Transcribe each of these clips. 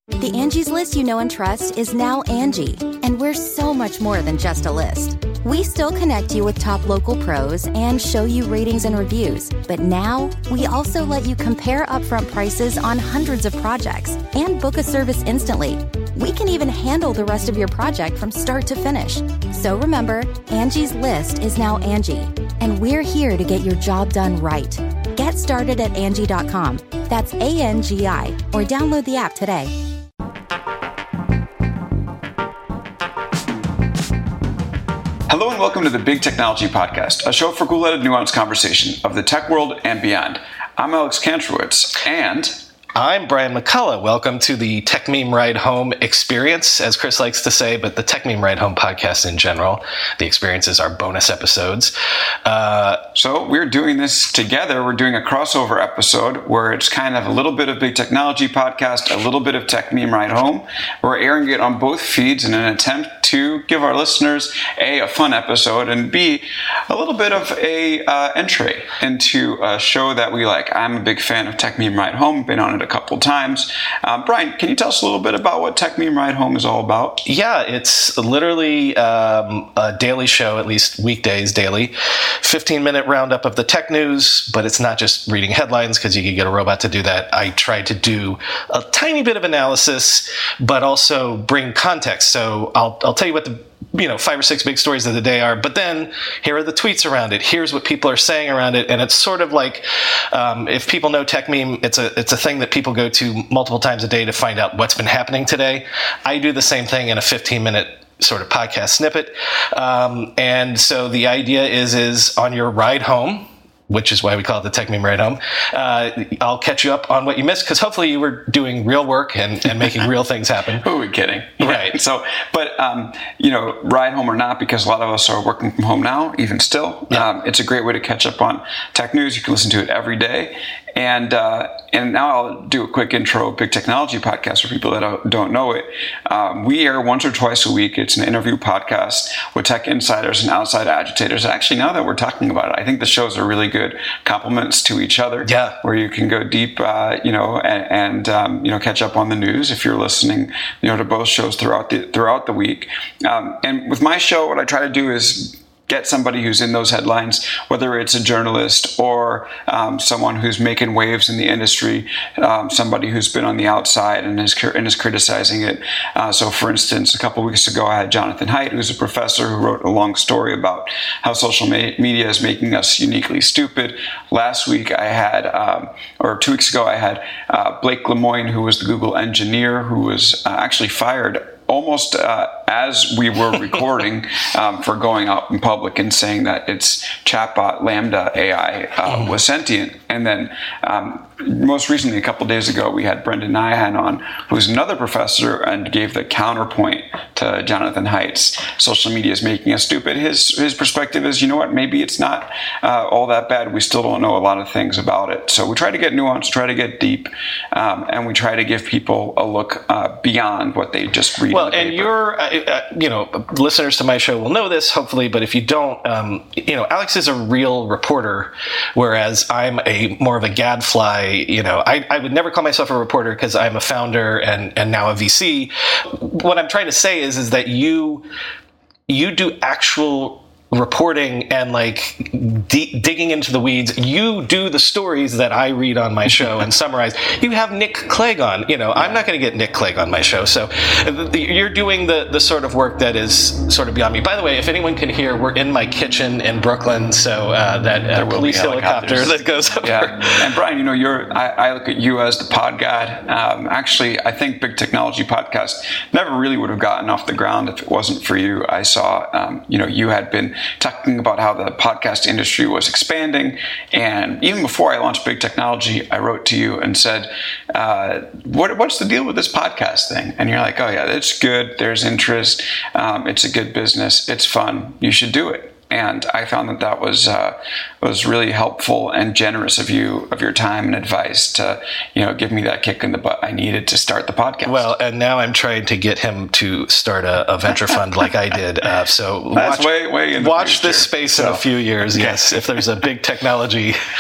The Angie's List you know and trust is now Angie, and we're so much more than just a list. We still connect you with top local pros and show you ratings and reviews, but now we also let you compare upfront prices on hundreds of projects and book a service instantly. We can even handle the rest of your project from start to finish. So remember, Angie's List is now Angie, and we're here to get your job done right. Get started at Angie.com. That's ANGI, or download the app today. Hello and welcome to the Big Technology Podcast, a show for cool-headed, nuanced conversation of the tech world and beyond. I'm Alex Kantrowitz, and I'm Brian McCullough. Welcome to the Tech Meme Ride Home experience, as Chris likes to say, but the Tech Meme Ride Home podcast in general. The experiences are bonus episodes. So we're doing this together. We're doing a crossover episode where it's kind of a little bit of Big Technology Podcast, a little bit of Tech Meme Ride Home. We're airing it on both feeds in an attempt to give our listeners a fun episode, and B, a little bit of a entry into a show that we like. I'm a big fan of Tech Meme Ride Home, been on it a couple times. Brian, can you tell us a little bit about what Tech Meme Ride Home is all about? Yeah, it's literally a daily show, at least weekdays daily, 15-minute roundup of the tech news, but it's not just reading headlines because you can get a robot to do that. I try to do a tiny bit of analysis, but also bring context. So I'll tell you what the 5 or 6 big stories of the day are, but then here are the tweets around it. Here's what people are saying around it, and it's sort of like if people know Tech Meme, it's a thing that people go to multiple times a day to find out what's been happening today. I do the same thing in a 15-minute sort of podcast snippet, and so the idea is on your ride home, which is why we call it the Tech Meme Ride Home, I'll catch you up on what you missed, because hopefully you were doing real work and making real things happen. Who are we kidding? Right. Yeah. So, but, ride home or not, because a lot of us are working from home now, even still, it's a great way to catch up on tech news. You can listen to it every day. And now I'll do a quick intro of Big Technology Podcast for people that don't know it. We air once or twice a week. It's an interview podcast with tech insiders and outside agitators. Actually, now that we're talking about it, I think the shows are really good complements to each other. Yeah. Where you can go deep, and catch up on the news if you're listening, to both shows throughout the week. And with my show, what I try to do is get somebody who's in those headlines, whether it's a journalist or someone who's making waves in the industry, somebody who's been on the outside and is criticizing it. So, for instance, a couple weeks ago, I had Jonathan Haidt, who's a professor who wrote a long story about how social media is making us uniquely stupid. Last week, I had, or 2 weeks ago, I had Blake Lemoine, who was the Google engineer, who was actually fired almost as we were recording for going out in public and saying that its chatbot Lambda AI was sentient. And then most recently, a couple of days ago, we had Brendan Nyhan on, who's another professor, and gave the counterpoint to Jonathan Haidt's social media is making us stupid. His perspective is, maybe it's not all that bad. We still don't know a lot of things about it. So we try to get nuanced, try to get deep, and we try to give people a look beyond what they just read. Well, and your, listeners to my show will know this, hopefully, but if you don't, Alex is a real reporter, whereas I'm more of a gadfly. I would never call myself a reporter because I'm a founder and now a VC. What I'm trying to say is that you do actual reporting and digging into the weeds. You do the stories that I read on my show and summarize. You have Nick Clegg on. I'm not going to get Nick Clegg on my show. So you're doing the sort of work that is sort of beyond me. By the way, if anyone can hear, we're in my kitchen in Brooklyn, so that police helicopter that goes over. Yeah. And Brian, I look at you as the pod god. Actually, I think Big Technology Podcast never really would have gotten off the ground if it wasn't for you. I saw, you had been talking about how the podcast industry was expanding. And even before I launched Big Technology, I wrote to you and said, what's the deal with this podcast thing? And you're like, oh yeah, it's good. There's interest. It's a good business. It's fun. You should do it. And I found that was really helpful and generous of your time and advice to, give me that kick in the butt I needed to start the podcast. Well, and now I'm trying to get him to start a venture fund like I did. So that's way in the watch future. This space in a few years. Okay. Yes, if there's a big technology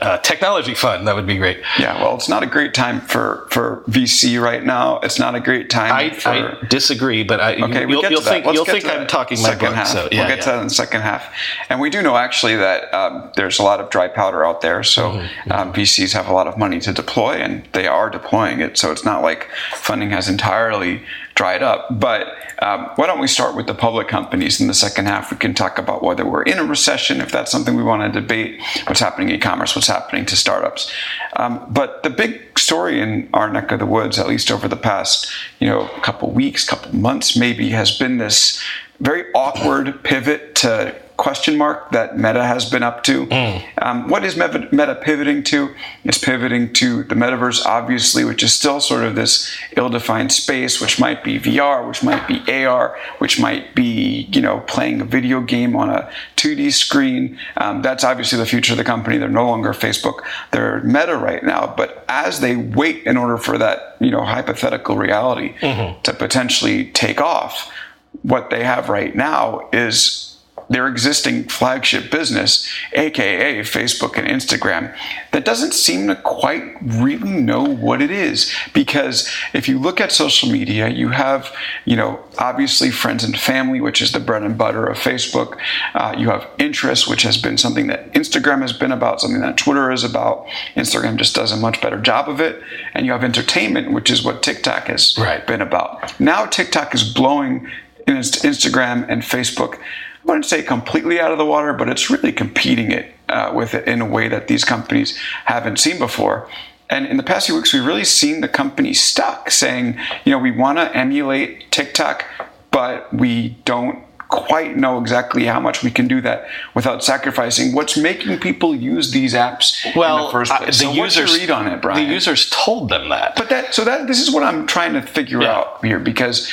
technology fund. That would be great. Yeah, well, it's not a great time for VC right now. It's not a great time I disagree, but you'll think I'm talking my book. So, we'll get to that in the second half. And we do know actually that there's a lot of dry powder out there. So VCs have a lot of money to deploy, and they are deploying it. So it's not like funding has entirely dried up. But why don't we start with the public companies in the second half? We can talk about whether we're in a recession, if that's something we want to debate, what's happening in e-commerce, what's happening to startups. But the big story in our neck of the woods, at least over the past, couple weeks, couple months maybe, has been this very awkward pivot to question mark that Meta has been up to. What is Meta pivoting to? It's pivoting to the metaverse, obviously, which is still sort of this ill-defined space, which might be VR, which might be AR, which might be, playing a video game on a 2D screen. That's obviously the future of the company. They're no longer Facebook. They're Meta right now. But as they wait in order for that, hypothetical reality to potentially take off, what they have right now is their existing flagship business, aka Facebook and Instagram, that doesn't seem to quite really know what it is. Because if you look at social media, you have, obviously friends and family, which is the bread and butter of Facebook. You have interests, which has been something that Instagram has been about, something that Twitter is about. Instagram just does a much better job of it. And you have entertainment, which is what TikTok has been about. Now TikTok is blowing Instagram and Facebook, I wouldn't say completely out of the water, but it's really competing with it in a way that these companies haven't seen before. And in the past few weeks, we've really seen the company stuck saying, we want to emulate TikTok, but we don't quite know exactly how much we can do that without sacrificing what's making people use these apps in the first place. What's your read on it, Brian? The users told them that. But this is what I'm trying to figure out here, because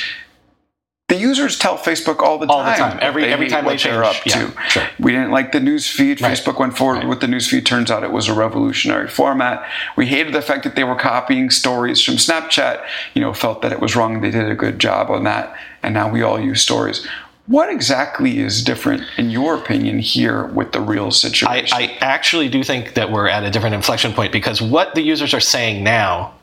the users tell Facebook all the time. Every time they they're up to. Sure. We didn't like the news feed. Right. Facebook went forward with the news feed. Turns out it was a revolutionary format. We hated the fact that they were copying stories from Snapchat. Felt that it was wrong. They did a good job on that. And now we all use stories. What exactly is different, in your opinion, here with the real situation? I actually do think that we're at a different inflection point, because what the users are saying now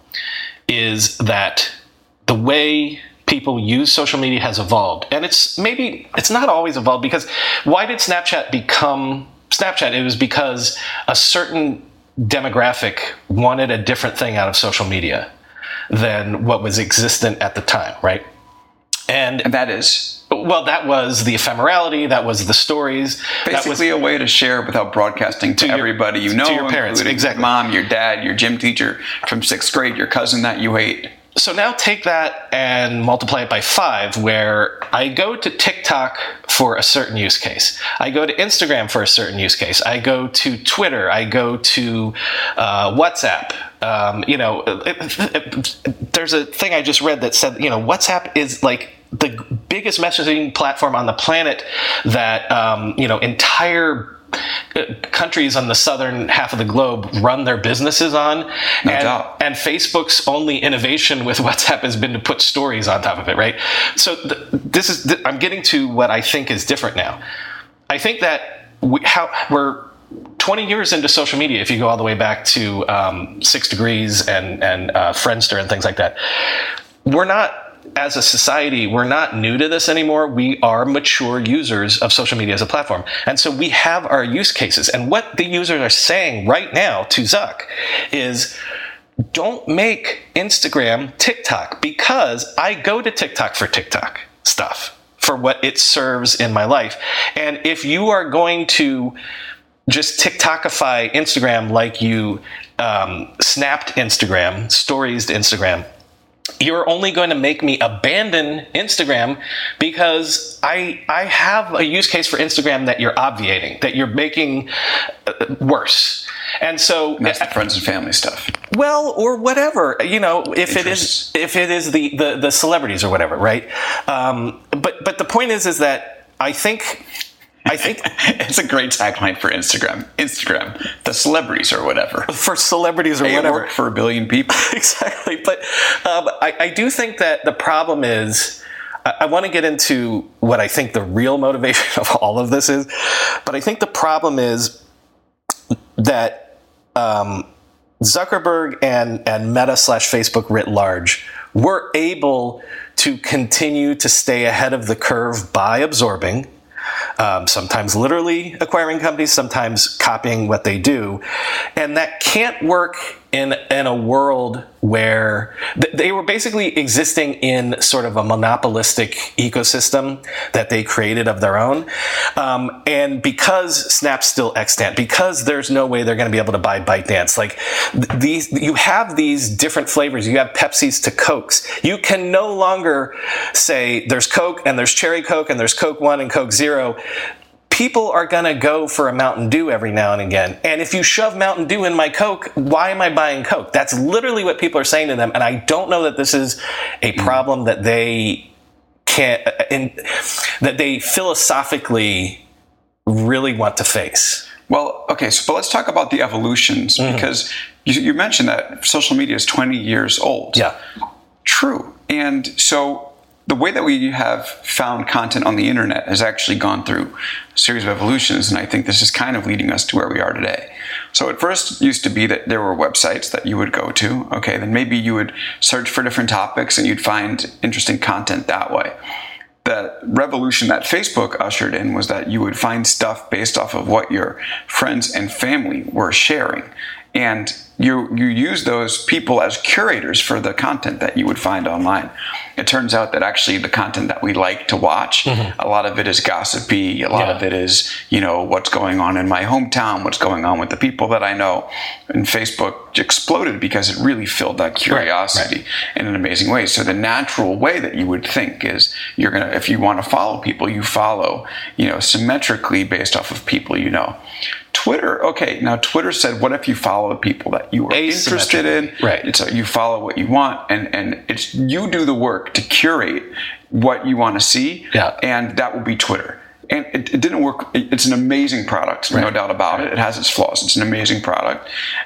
is that the way people use social media has evolved. And it's not always evolved, because why did Snapchat become Snapchat? It was because a certain demographic wanted a different thing out of social media than what was existent at the time, right? And that is? Well, that was the ephemerality, that was the stories. Basically a way to share without broadcasting to everybody to your parents, exactly. Mom, your dad, your gym teacher from 6th grade, your cousin that you hate. So now take that and multiply it by 5, where I go to TikTok for a certain use case. I go to Instagram for a certain use case. I go to Twitter. I go to WhatsApp. There's a thing I just read that said, WhatsApp is like the biggest messaging platform on the planet that, entire countries on the southern half of the globe run their businesses on. No doubt. And Facebook's only innovation with WhatsApp has been to put stories on top of it, right? So I'm getting to what I think is different now. I think that we're 20 years into social media, if you go all the way back to 6 Degrees and Friendster and things like that. As a society, we're not new to this anymore. We are mature users of social media as a platform. And so we have our use cases. And what the users are saying right now to Zuck is, don't make Instagram TikTok, because I go to TikTok for TikTok stuff, for what it serves in my life. And if you are going to just TikTokify Instagram like you snapped Instagram, storiesed Instagram, you're only going to make me abandon Instagram, because I have a use case for Instagram that you're obviating, that you're making worse. And so that's the friends and family stuff. Well, or whatever, if it is the celebrities or whatever, right? But the point is that I think it's a great tagline for Instagram, the celebrities or whatever. For celebrities or whatever. Work for 1 billion people. Exactly. But I do think that the problem is, I want to get into what I think the real motivation of all of this is, but I think the problem is that Zuckerberg and Meta / Facebook writ large were able to continue to stay ahead of the curve by absorbing, sometimes literally acquiring companies, sometimes copying what they do. And that can't work in a world where they were basically existing in sort of a monopolistic ecosystem that they created of their own. And because Snap's still extant, because there's no way they're going to be able to buy ByteDance, like you have these different flavors. You have Pepsis to Cokes. You can no longer say there's Coke and there's Cherry Coke and there's Coke 1 and Coke 0. People are going to go for a Mountain Dew every now and again. And if you shove Mountain Dew in my Coke, why am I buying Coke? That's literally what people are saying to them. And I don't know that this is a problem that they that they philosophically really want to face. Well, okay, but let's talk about the evolutions, because you mentioned that social media is 20 years old. Yeah. True. And so the way that we have found content on the internet has actually gone through a series of evolutions, and I think this is kind of leading us to where we are today. So at first, it used to be that there were websites that you would go to. Okay, then maybe you would search for different topics and you'd find interesting content that way. The revolution that Facebook ushered in was that you would find stuff based off of what your friends and family were sharing. And you use those people as curators for the content that you would find online. It turns out that actually the content that we like to watch, a lot of it is gossipy, a lot of it is, what's going on in my hometown, what's going on with the people that I know. And Facebook exploded because it really filled that curiosity in an amazing way. So the natural way that you would think is if you want to follow people, you follow, symmetrically based off of people you know. Twitter, okay, now Twitter said, what if you follow the people that you are interested in? Right. So you follow what you want, and it's you do the work to curate what you want to see, and that will be Twitter. And it didn't work. It's an amazing product, no doubt about it. It has its flaws. It's an amazing product.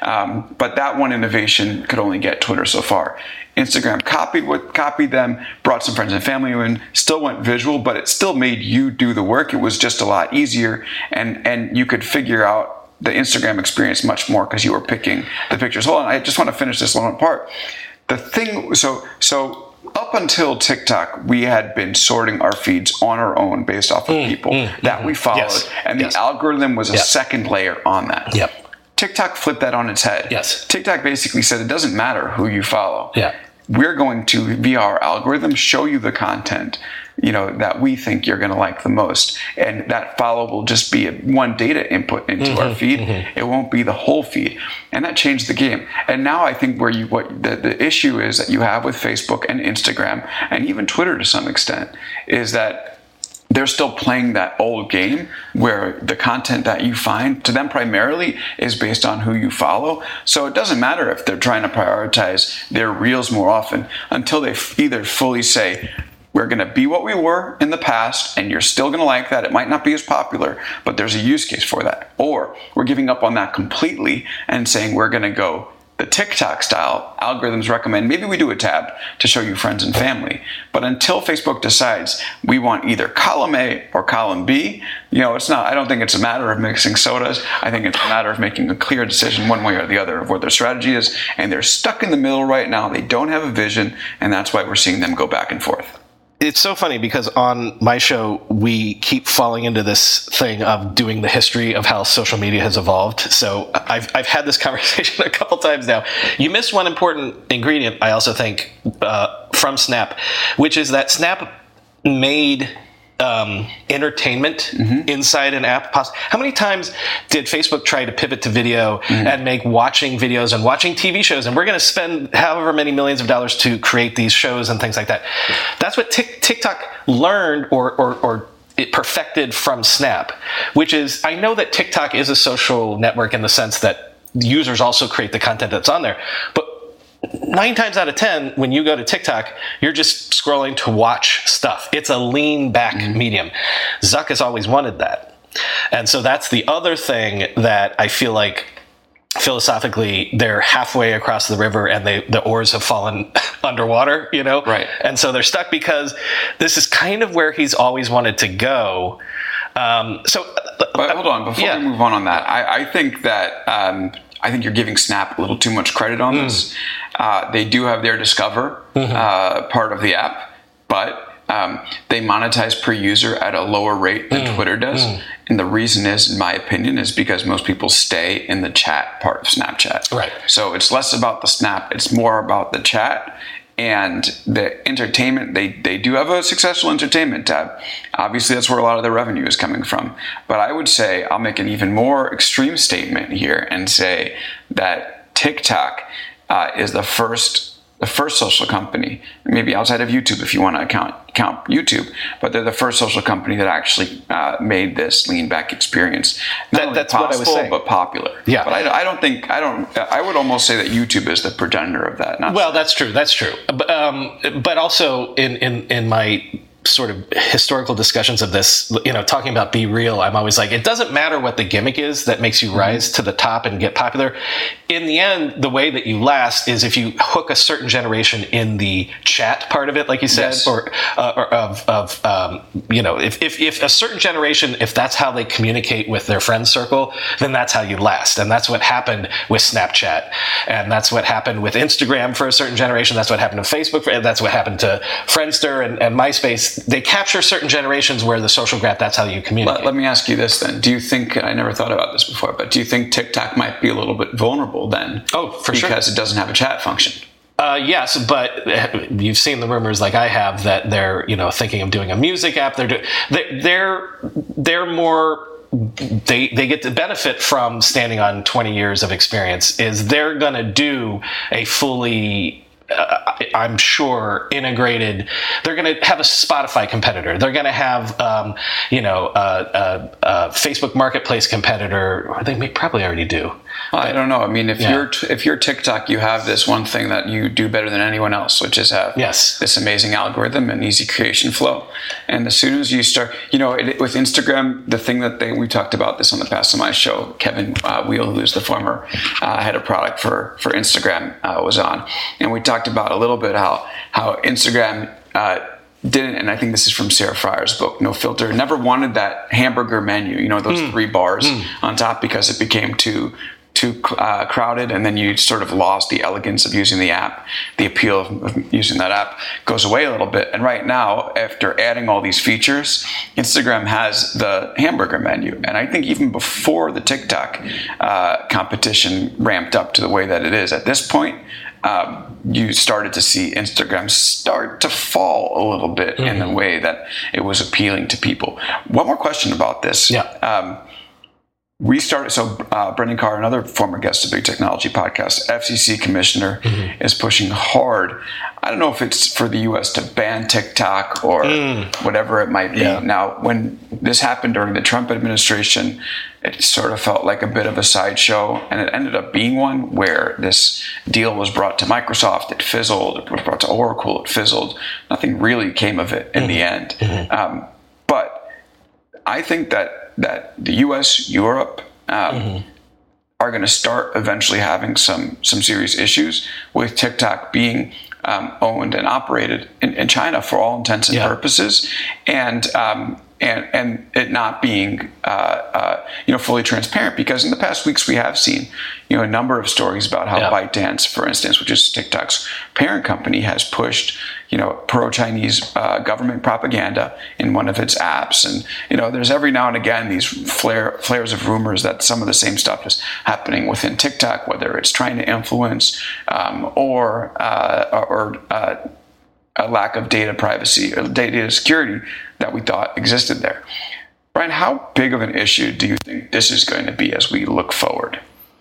But that one innovation could only get Twitter so far. Instagram copied them, brought some friends and family in, still went visual, but it still made you do the work. It was just a lot easier, and you could figure out the Instagram experience much more because you were picking the pictures. Hold on, I just want to finish this one part. The thing, so up until TikTok, we had been sorting our feeds on our own based off of people that we followed, and the algorithm was a second layer on that. Yep. TikTok flipped that on its head. Yes. TikTok basically said it doesn't matter who you follow. Yeah. We're going to, via our algorithm, show you the content, that we think you're going to like the most. And that follow will just be one data input into our feed. It won't be the whole feed. And that changed the game. And now I think what the issue is that you have with Facebook and Instagram, and even Twitter to some extent, is that they're still playing that old game where the content that you find to them primarily is based on who you follow. So it doesn't matter if they're trying to prioritize their reels more often until they either fully say, we're going to be what we were in the past, and you're still going to like that. It might not be as popular, but there's a use case for that. Or we're giving up on that completely and saying we're going to go the TikTok style. Algorithms recommend maybe we do a tab to show you friends and family. But until Facebook decides we want either column A or column B, it's not. I don't think it's a matter of mixing sodas. I think it's a matter of making a clear decision one way or the other of what their strategy is. And they're stuck in the middle right now. They don't have a vision, and that's why we're seeing them go back and forth. It's so funny because on my show, we keep falling into this thing of doing the history of how social media has evolved. So I've had this conversation a couple times now. You missed one important ingredient, I also think, from Snap, which is that Snap made entertainment inside an app possible. How many times did Facebook try to pivot to video and make watching videos and watching TV shows, and we're going to spend however many millions of dollars to create these shows and things like that? That's what TikTok learned or it perfected from Snap, which is, I know that TikTok is a social network in the sense that users also create the content that's on there, but 9 times out of 10, when you go to TikTok, you're just scrolling to watch stuff. It's a lean back medium. Zuck has always wanted that. And so that's the other thing that I feel like philosophically they're halfway across the river and the oars have fallen underwater, Right. And so they're stuck because this is kind of where he's always wanted to go. But hold on, before we move on that, I think that I think you're giving Snap a little too much credit on this. They do have their Discover part of the app, but they monetize per user at a lower rate than Twitter does. And the reason is, in my opinion, is because most people stay in the chat part of Snapchat. Right. So it's less about the Snap, it's more about the chat. And the entertainment, they do have a successful entertainment tab. Obviously, that's where a lot of their revenue is coming from. But I would say, I'll make an even more extreme statement here and say that TikTok is the first social company, maybe outside of YouTube if you want to count YouTube, but they're the first social company that actually made this lean back experience That's possible, what I was saying, but popular. Yeah, but I would almost say that YouTube is the progenitor of that. That's true. But also in my sort of historical discussions of this, talking about Be Real, I'm always like, it doesn't matter what the gimmick is that makes you rise to the top and get popular. In the end, the way that you last is if you hook a certain generation in the chat part of it, like you said, yes. or if a certain generation, if that's how they communicate with their friend circle, then that's how you last. And that's what happened with Snapchat. And that's what happened with Instagram for a certain generation. That's what happened to Facebook. And that's what happened to Friendster and MySpace. They capture certain generations where the social graph, that's how you communicate. Let me ask you this then. Do you think, I never thought about this before, but do you think TikTok might be a little bit vulnerable then? Oh, for sure. Because it doesn't have a chat function. Yes, but you've seen the rumors like I have that they're, thinking of doing a music app. They're more, they get the benefit from standing on 20 years of experience is they're going to do a fully, I'm sure, integrated. They're going to have a Spotify competitor. They're going to have, a Facebook Marketplace competitor. Or they may probably already do. I don't know. I mean, if you're TikTok, you have this one thing that you do better than anyone else, which is have this amazing algorithm and easy creation flow. And as soon as you start, with Instagram, the thing that we talked about this on the Past My show, Kevin Wheel, who's the former head of product for Instagram, was on, and we talked about a little bit how Instagram didn't, and I think this is from Sarah Fryer's book, No Filter, never wanted that hamburger menu, those 3 bars on top, because it became too crowded, and then you sort of lost the elegance of using the app. The appeal of using that app goes away a little bit. And right now, after adding all these features, Instagram has the hamburger menu. And I think even before the TikTok competition ramped up to the way that it is at this point, you started to see Instagram start to fall a little bit in the way that it was appealing to people. One more question about this. We started, Brendan Carr, another former guest of Big Technology Podcast, FCC commissioner, is pushing hard. I don't know if it's for the U.S. to ban TikTok or whatever it might be. Now, when this happened during the Trump administration, it sort of felt like a bit of a sideshow, and it ended up being one where this deal was brought to Microsoft, it fizzled, it was brought to Oracle, it fizzled. Nothing really came of it in the end. But I think that the U.S., Europe, are going to start eventually having some serious issues with TikTok being owned and operated in China for all intents and purposes, and it not being fully transparent. Because in the past weeks we have seen a number of stories about how ByteDance, for instance, which is TikTok's parent company, has pushed pro-Chinese government propaganda in one of its apps. And there's every now and again these flares of rumors that some of the same stuff is happening within TikTok, whether it's trying to influence or a lack of data privacy or data security that we thought existed there. Brian, how big of an issue do you think this is going to be as we look forward?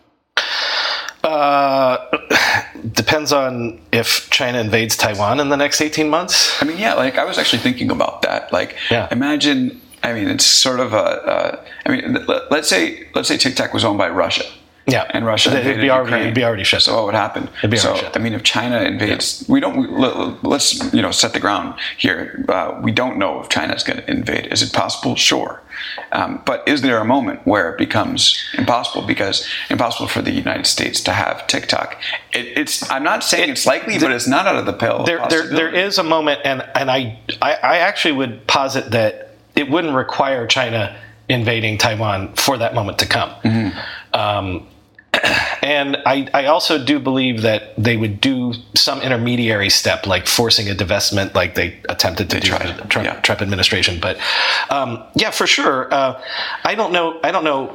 Depends on if China invades Taiwan in the next 18 months. I mean, I was actually thinking about that. Imagine, it's sort of let's say TikTok was owned by Russia. Yeah, and Russia invaded Ukraine. It'd be already shut. So what would happen? If China invades, let's set the ground here. We don't know if China's going to invade. Is it possible? Sure. But is there a moment where it becomes impossible? Because impossible for the United States to have TikTok. I'm not saying it's likely, but it's not out of the pale. There is a moment, and I actually would posit that it wouldn't require China invading Taiwan for that moment to come. And I also do believe that they would do some intermediary step, like forcing a divestment, like they attempted to do in the Trump administration. But for sure. I don't know.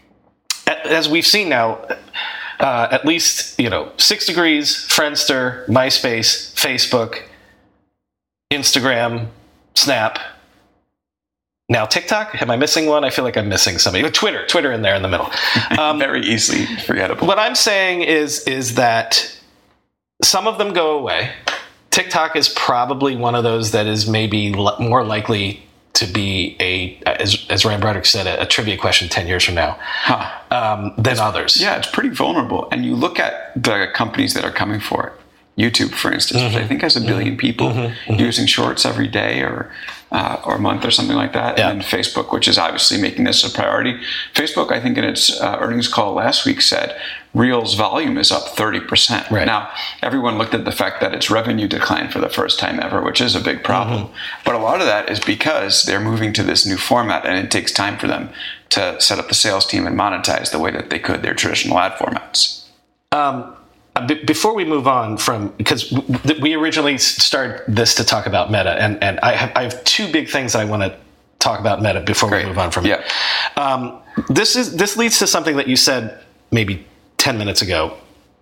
As we've seen now, at least 6 Degrees, Friendster, MySpace, Facebook, Instagram, Snap. Now TikTok. Am I missing one? I feel like I'm missing somebody. Twitter in there in the middle. Very easly forgettable. What I'm saying is that some of them go away. TikTok is probably one of those that is maybe more likely to be as Rand Broderick said, a trivia question 10 years from now than others. Yeah, it's pretty vulnerable. And you look at the companies that are coming for it. YouTube, for instance, which I think has 1 billion people using Shorts every day or month or something like that. Yeah. And then Facebook, which is obviously making this a priority. Facebook, I think in its earnings call last week said Reels volume is up 30%. Right. Now, everyone looked at the fact that its revenue declined for the first time ever, which is a big problem. But a lot of that is because they're moving to this new format, and it takes time for them to set up the sales team and monetize the way that they could their traditional ad formats. Before we move on because we originally started this to talk about Meta, and I have 2 big things that I want to talk about Meta before we move on from it. This leads to something that you said maybe 10 minutes ago.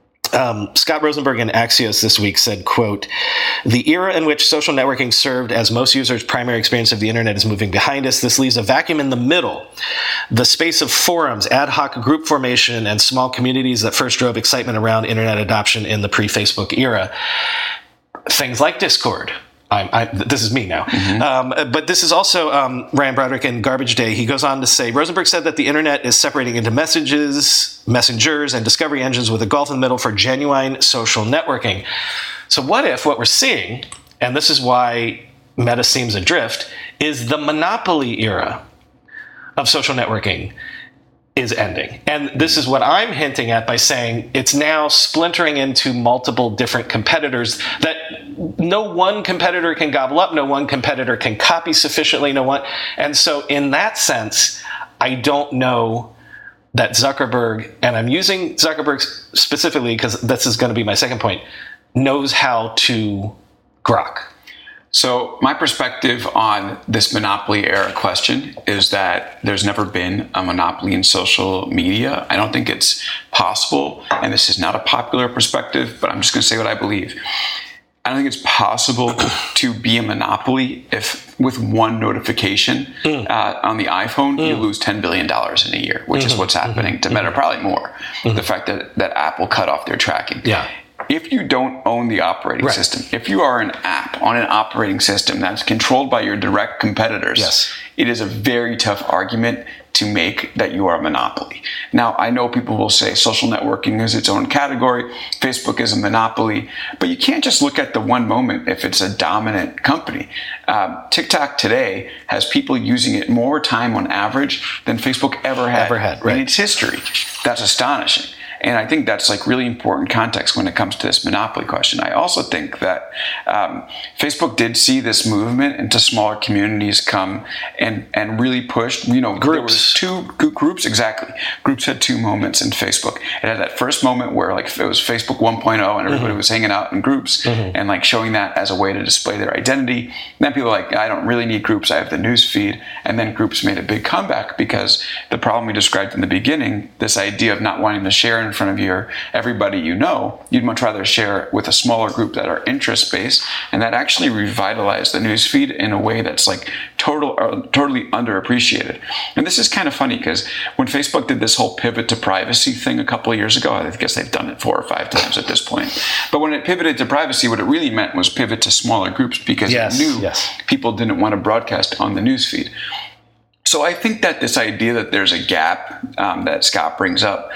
Scott Rosenberg in Axios this week said, quote, "The era in which social networking served as most users' primary experience of the internet is moving behind us. This leaves a vacuum in the middle, the space of forums, ad hoc group formation, and small communities that first drove excitement around internet adoption in the pre-Facebook era. Things like Discord." This is me now. But this is also Rand Broderick in Garbage Day. He goes on to say, Rosenberg said that the internet is separating into messengers, and discovery engines with a gulf in the middle for genuine social networking. So what if what we're seeing, and this is why Meta seems adrift, is the monopoly era of social networking is ending. And this is what I'm hinting at by saying it's now splintering into multiple different competitors that no one competitor can gobble up, no one competitor can copy sufficiently, and so in that sense, I don't know that Zuckerberg, and I'm using Zuckerberg specifically because this is going to be my second point, knows how to grok. So my perspective on this monopoly era question is that there's never been a monopoly in social media. I don't think it's possible, and this is not a popular perspective, but I'm just going to say what I believe. I don't think it's possible to be a monopoly if with one notification on the iPhone, you lose $10 billion in a year, which is what's happening to Meta, probably more. The fact that Apple cut off their tracking. Yeah. If you don't own the operating system, if you are an app on an operating system that's controlled by your direct competitors, it is a very tough argument to make that you are a monopoly. Now, I know people will say social networking is its own category, Facebook is a monopoly, but you can't just look at the one moment if it's a dominant company. TikTok today has people using it more time on average than Facebook ever had in its history. That's astonishing. And I think that's like really important context when it comes to this monopoly question. I also think that Facebook did see this movement into smaller communities come and really pushed, groups. There was 2 groups, exactly. Groups had 2 moments in Facebook. It had that first moment where like it was Facebook 1.0 and everybody was hanging out in groups and like showing that as a way to display their identity. And then people were like, I don't really need groups, I have the news feed. And then groups made a big comeback because the problem we described in the beginning, this idea of not wanting to share in front of everybody you'd much rather share with a smaller group that are interest-based, and that actually revitalized the newsfeed in a way that's like totally underappreciated. And this is kind of funny because when Facebook did this whole pivot to privacy thing a couple of years ago, I guess they've done it 4 or 5 times at this point, but when it pivoted to privacy, what it really meant was pivot to smaller groups because it knew people didn't want to broadcast on the newsfeed. So I think that this idea that there's a gap that Scott brings up,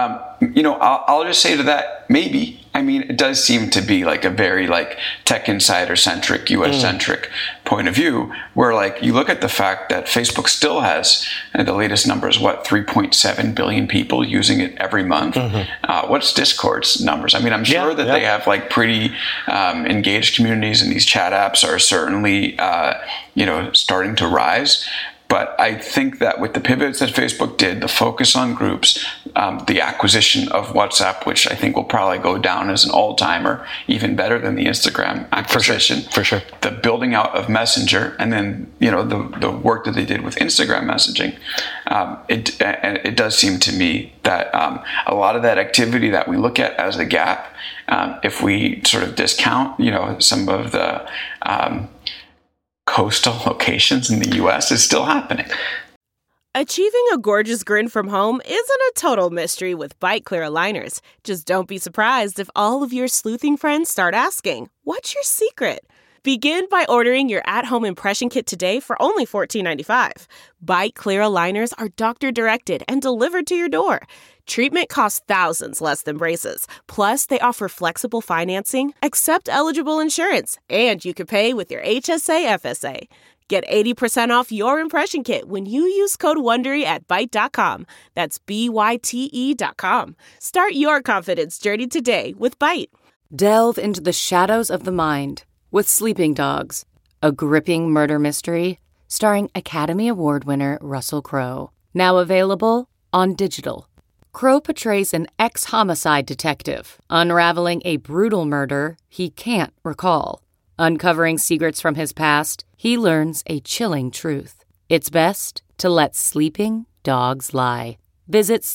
I'll just say to that, maybe. I mean, it does seem to be like a very like tech insider centric, US centric point of view, where like you look at the fact that Facebook still has the latest numbers, 3.7 billion people using it every month. What's Discord's numbers? I mean, I'm sure that they have like pretty engaged communities, and these chat apps are certainly starting to rise. But I think that with the pivots that Facebook did, the focus on groups, the acquisition of WhatsApp, which I think will probably go down as an all-timer, even better than the Instagram acquisition. For sure. The building out of Messenger, and then the work that they did with Instagram messaging. It does seem to me that a lot of that activity that we look at as a gap, if we sort of discount, some of the coastal locations in the U.S., is still happening. Achieving a gorgeous grin from home isn't a total mystery with Byte Clear aligners. Just don't be surprised if all of your sleuthing friends start asking, "What's your secret?" Begin by ordering your at-home impression kit today for only $14.95. Byte Clear aligners are doctor-directed and delivered to your door. Treatment costs thousands less than braces. Plus, they offer flexible financing, accept eligible insurance, and you can pay with your HSA FSA. Get 80% off your impression kit when you use code WONDERY at Byte.com. That's BYTE.com. Start your confidence journey today with Byte. Delve into the shadows of the mind with Sleeping Dogs, a gripping murder mystery starring Academy Award winner Russell Crowe. Now available on digital. Crowe portrays an ex-homicide detective unraveling a brutal murder he can't recall. Uncovering secrets from his past, he learns a chilling truth. It's best to let sleeping dogs lie. Visit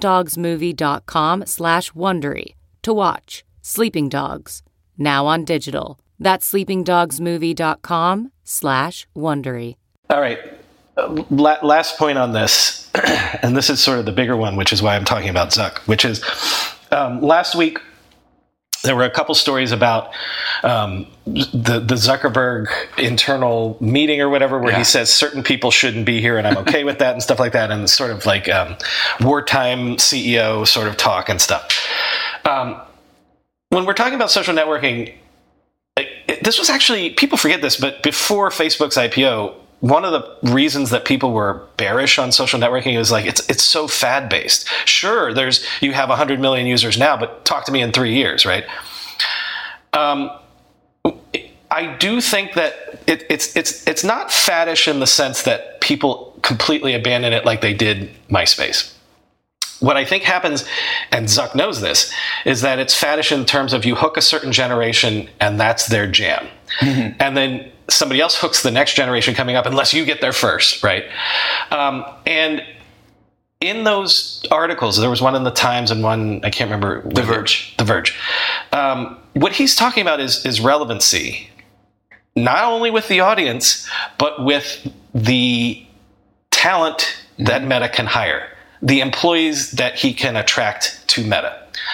sleepingdogsmovie.com/Wondery to watch Sleeping Dogs, now on digital. That's sleepingdogsmovie.com/Wondery. All right. Last point on this, and this is sort of the bigger one, which is why I'm talking about Zuck, which is last week there were a couple stories about the Zuckerberg internal meeting or whatever, where he says certain people shouldn't be here, and I'm okay with that and stuff like that, and sort of like wartime CEO sort of talk and stuff. When we're talking about social networking, this was actually, people forget this, but before Facebook's IPO, one of the reasons that people were bearish on social networking is like, it's so fad based. Sure, you have 100 million users now, but talk to me in 3 years, right? I do think that it's not faddish in the sense that people completely abandon it like they did MySpace. What I think happens, and Zuck knows this, is that it's faddish in terms of you hook a certain generation and that's their jam. Mm-hmm. And then somebody else hooks the next generation coming up unless you get there first, right? And in those articles, there was one in the Times and one, I can't remember. The Verge. The Verge. What he's talking about is relevancy, not only with the audience, but with the talent that Meta can hire, the employees that he can attract to Meta.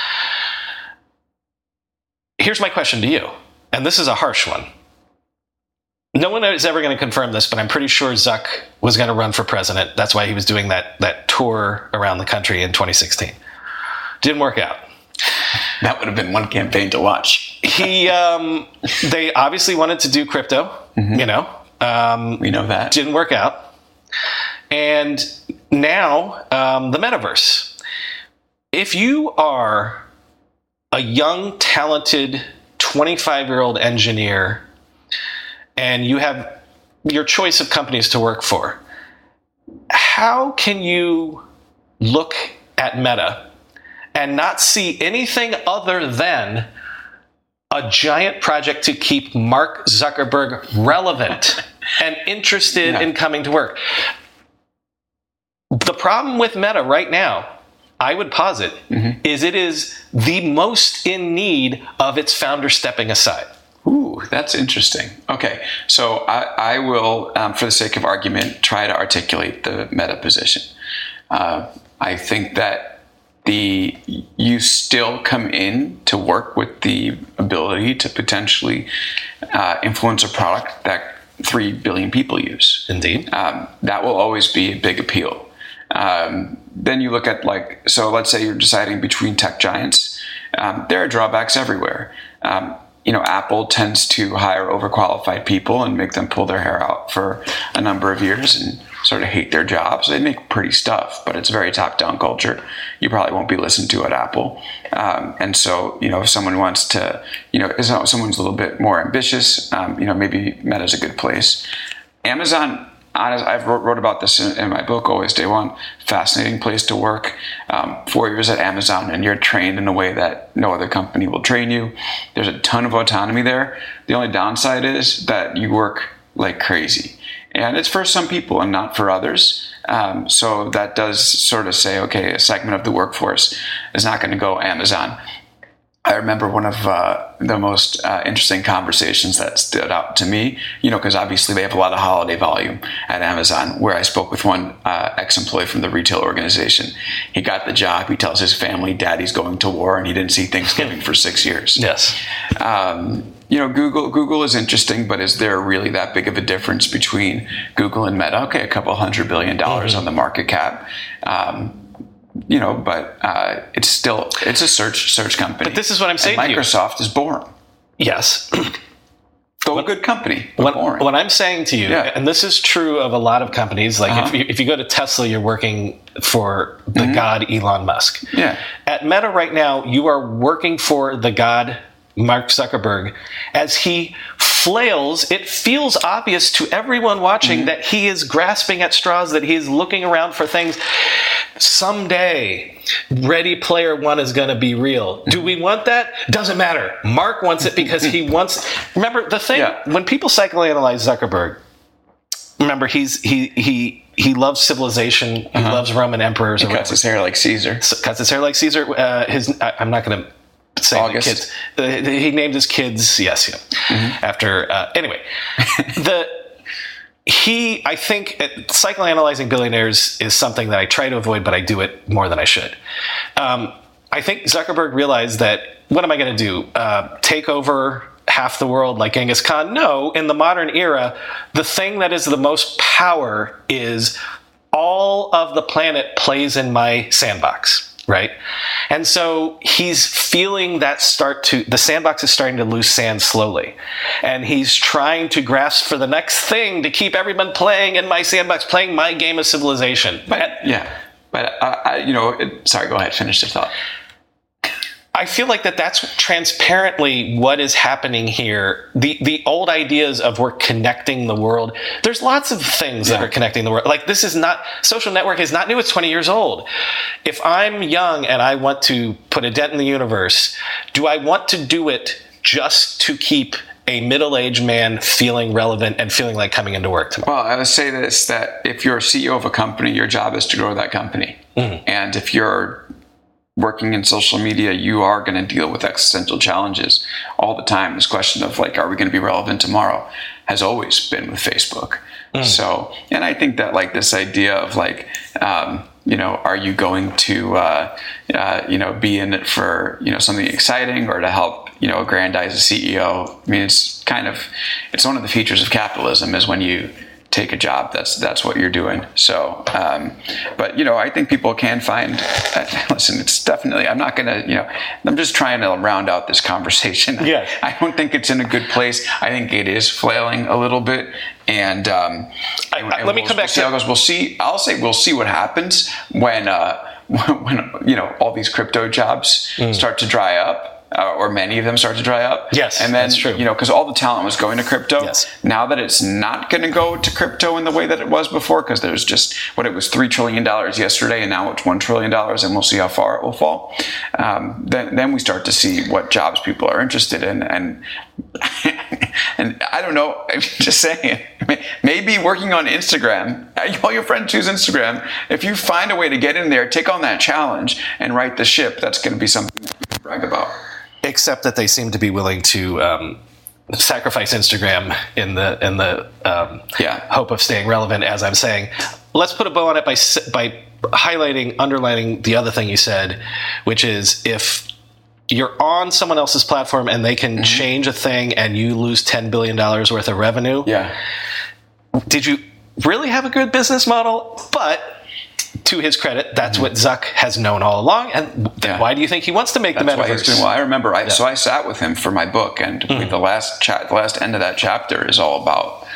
Here's my question to you, and this is a harsh one. No one is ever going to confirm this, but I'm pretty sure Zuck was going to run for president. That's why he was doing that tour around the country in 2016. Didn't work out. That would have been one campaign to watch. They obviously wanted to do crypto, we know that. Didn't work out. And now, the metaverse. If you are a young, talented, 25-year-old engineer and you have your choice of companies to work for, how can you look at Meta and not see anything other than a giant project to keep Mark Zuckerberg relevant and interested in coming to work? The problem with Meta right now, I would posit, is it is the most in need of its founder stepping aside. Ooh, that's interesting. Okay, so I will, for the sake of argument, try to articulate the Meta position. I think that you still come in to work with the ability to potentially influence a product that 3 billion people use. Indeed. That will always be a big appeal. Then you look at so let's say you're deciding between tech giants. There are drawbacks everywhere. Apple tends to hire overqualified people and make them pull their hair out for a number of years and sort of hate their jobs. They make pretty stuff, but it's a very top-down culture. You probably won't be listened to at Apple. And so, if someone wants to, if someone's a little bit more ambitious, maybe Meta's a good place. Amazon, I've wrote about this in my book, Always Day One. Fascinating place to work. 4 years at Amazon, and you're trained in a way that no other company will train you. There's a ton of autonomy there. The only downside is that you work like crazy. And it's for some people and not for others. So that does sort of say, okay, a segment of the workforce is not going to go Amazon. I remember one of the most interesting conversations that stood out to me, because obviously they have a lot of holiday volume at Amazon, where I spoke with one ex-employee from the retail organization. He got the job. He tells his family, Daddy's going to war, and he didn't see Thanksgiving for 6 years. Yes. Google is interesting, but is there really that big of a difference between Google and Meta? Okay, a couple $100 billion on the market cap. But it's a search company. But this is what I'm saying and to you. Microsoft is boring. Yes. Though a good company, but boring. What I'm saying to you, and this is true of a lot of companies, like if you go to Tesla, you're working for the god Elon Musk. Yeah. At Meta right now, you are working for the god Mark Zuckerberg. As he flails, it feels obvious to everyone watching that he is grasping at straws, that he is looking around for things. Someday, Ready Player One is going to be real. Do we want that? Doesn't matter. Mark wants it because he wants... Remember, the thing, when people psychoanalyze Zuckerberg, remember, he loves civilization. He loves Roman emperors. He cuts his hair like Caesar. I'm not going to say August. The kids. He named his kids, after... anyway, I think psychoanalyzing billionaires is something that I try to avoid, but I do it more than I should. I think Zuckerberg realized that, what am I going to do? Take over half the world like Genghis Khan? No, in the modern era, the thing that is the most power is all of the planet plays in my sandbox. Right? And so he's feeling that the sandbox is starting to lose sand slowly. And he's trying to grasp for the next thing to keep everyone playing in my sandbox, playing my game of civilization. Sorry, go ahead, finish the thought. I feel like that's transparently what is happening here. The old ideas of we're connecting the world. There's lots of things that are connecting the world. Like, this is not, social network is not new. It's 20 years old. If I'm young and I want to put a dent in the universe, do I want to do it just to keep a middle-aged man feeling relevant and feeling like coming into work tomorrow? Well, I would say this, that if you're a CEO of a company, your job is to grow that company. And if you're working in social media, you are going to deal with existential challenges all the time. This question of, like, are we going to be relevant tomorrow, has always been with Facebook. So, and I think that, like, this idea of, like, are you going to, be in it for, something exciting or to help, aggrandize a CEO? I mean, it's one of the features of capitalism is when you take a job, that's what you're doing. So, but I think people can find. Listen, it's definitely. I'm not gonna. I'm just trying to round out this conversation. Yeah. I don't think it's in a good place. I think it is flailing a little bit. And let me come back to how it goes. We'll see. I'll say we'll see what happens when all these crypto jobs start to dry up. Or many of them start to dry up. Yes, and then, that's true. Because all the talent was going to crypto. Yes. Now that it's not going to go to crypto in the way that it was before, because there's just it was $3 trillion yesterday, and now it's $1 trillion, and we'll see how far it will fall. Then we start to see what jobs people are interested in, and I don't know. I'm just saying, maybe working on Instagram. All your friends choose Instagram. If you find a way to get in there, take on that challenge, and right the ship, that's going to be something that you can brag about. Except that they seem to be willing to sacrifice Instagram in the hope of staying relevant, as I'm saying. Let's put a bow on it by underlining the other thing you said, which is if you're on someone else's platform and they can change a thing and you lose $10 billion worth of revenue, did you really have a good business model? But to his credit, that's what Zuck has known all along. And why do you think he wants to make the metaverse? Why he's doing well. I remember, so I sat with him for my book, and the last end of that chapter is all about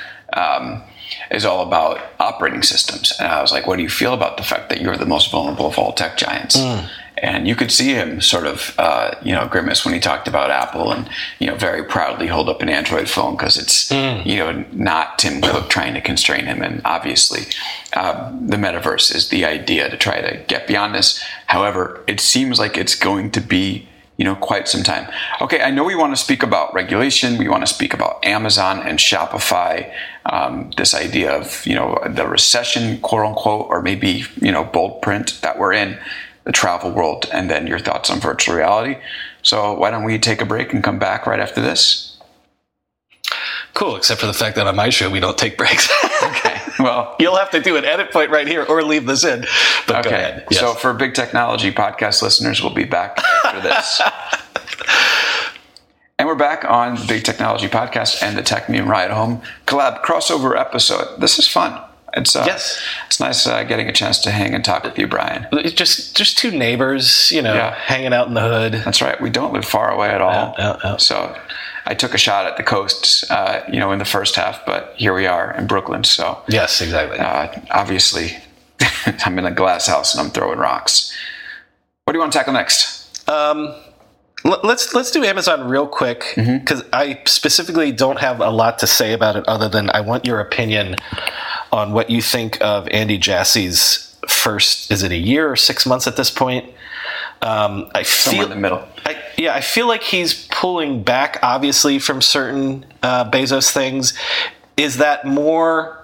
operating systems. And I was like, what do you feel about the fact that you're the most vulnerable of all tech giants? And you could see him sort of, grimace when he talked about Apple and, very proudly hold up an Android phone because it's, not Tim Cook trying to constrain him. And obviously, the metaverse is the idea to try to get beyond this. However, it seems like it's going to be quite some time. Okay, I know we want to speak about regulation. We want to speak about Amazon and Shopify, this idea of, the recession, quote unquote, or maybe, bold print that we're in, the travel world, and then your thoughts on virtual reality. So why don't we take a break and come back right after this? Cool, except for the fact that on my show, we don't take breaks. Okay. Well, you'll have to do an edit point right here or leave this in. But go ahead. Yes. So for Big Technology podcast listeners, we'll be back after this. And we're back on the Big Technology podcast and the Tech Meme Ride Home collab crossover episode. This is fun. It's yes. It's nice getting a chance to hang and talk with you, Brian. Just two neighbors, hanging out in the hood. That's right. We don't live far away at all. Yeah. So I took a shot at the coast, in the first half, but here we are in Brooklyn. So yes, exactly. Obviously, I'm in a glass house and I'm throwing rocks. What do you want to tackle next? Let's do Amazon real quick because I specifically don't have a lot to say about it other than I want your opinion on what you think of Andy Jassy's first. Is it a year or 6 months at this point? Somewhere in the middle. I feel like he's pulling back, obviously, from certain Bezos things. Is that more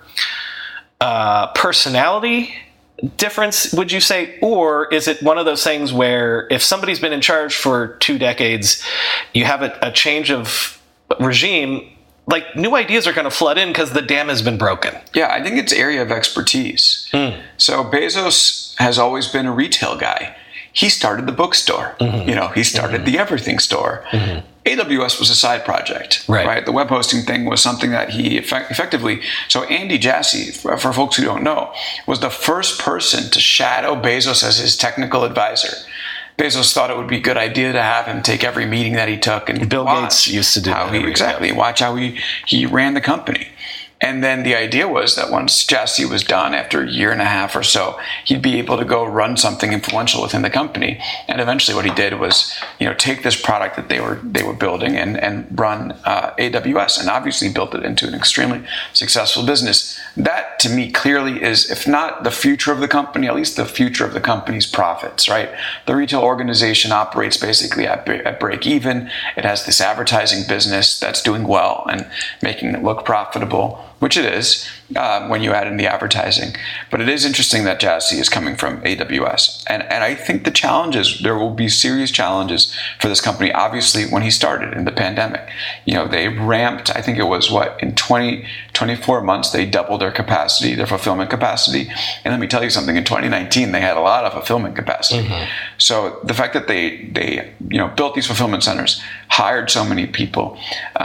personality difference, would you say? Or is it one of those things where if somebody's been in charge for 2 decades, you have a change of regime, like new ideas are going to flood in because the dam has been broken? Yeah, I think it's area of expertise. So Bezos has always been a retail guy. He started the bookstore. He started the everything store. AWS was a side project, right? The web hosting thing was something that he effectively. So Andy Jassy, for folks who don't know, was the first person to shadow Bezos as his technical advisor. Bezos thought it would be a good idea to have him take every meeting that he took and Bill Gates used to do that. Watch how he ran the company. And then the idea was that once Jassy was done, after a year and a half or so, he'd be able to go run something influential within the company. And eventually what he did was, take this product that they were building and run AWS, and obviously built it into an extremely successful business. That, to me, clearly is, if not the future of the company, at least the future of the company's profits, right? The retail organization operates basically at break even. It has this advertising business that's doing well and making it look profitable, which it is when you add in the advertising. But it is interesting that Jassy is coming from AWS. And I think the challenges, there will be serious challenges for this company, obviously, when he started in the pandemic. They ramped, I think it was in 24 months, they doubled their capacity, their fulfillment capacity. And let me tell you something, in 2019, they had a lot of fulfillment capacity. So the fact that they built these fulfillment centers, hired so many people,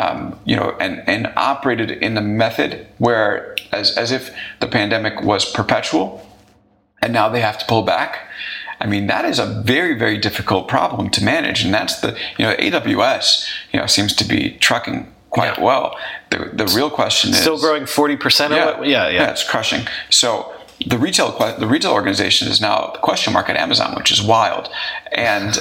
and operated in a method where as if the pandemic was perpetual and now they have to pull back. I mean, that is a very, very difficult problem to manage. And that's AWS, seems to be trucking quite well. The real question is still growing 40%. Yeah, it's crushing. So the retail organization is now the question mark at Amazon, which is wild. And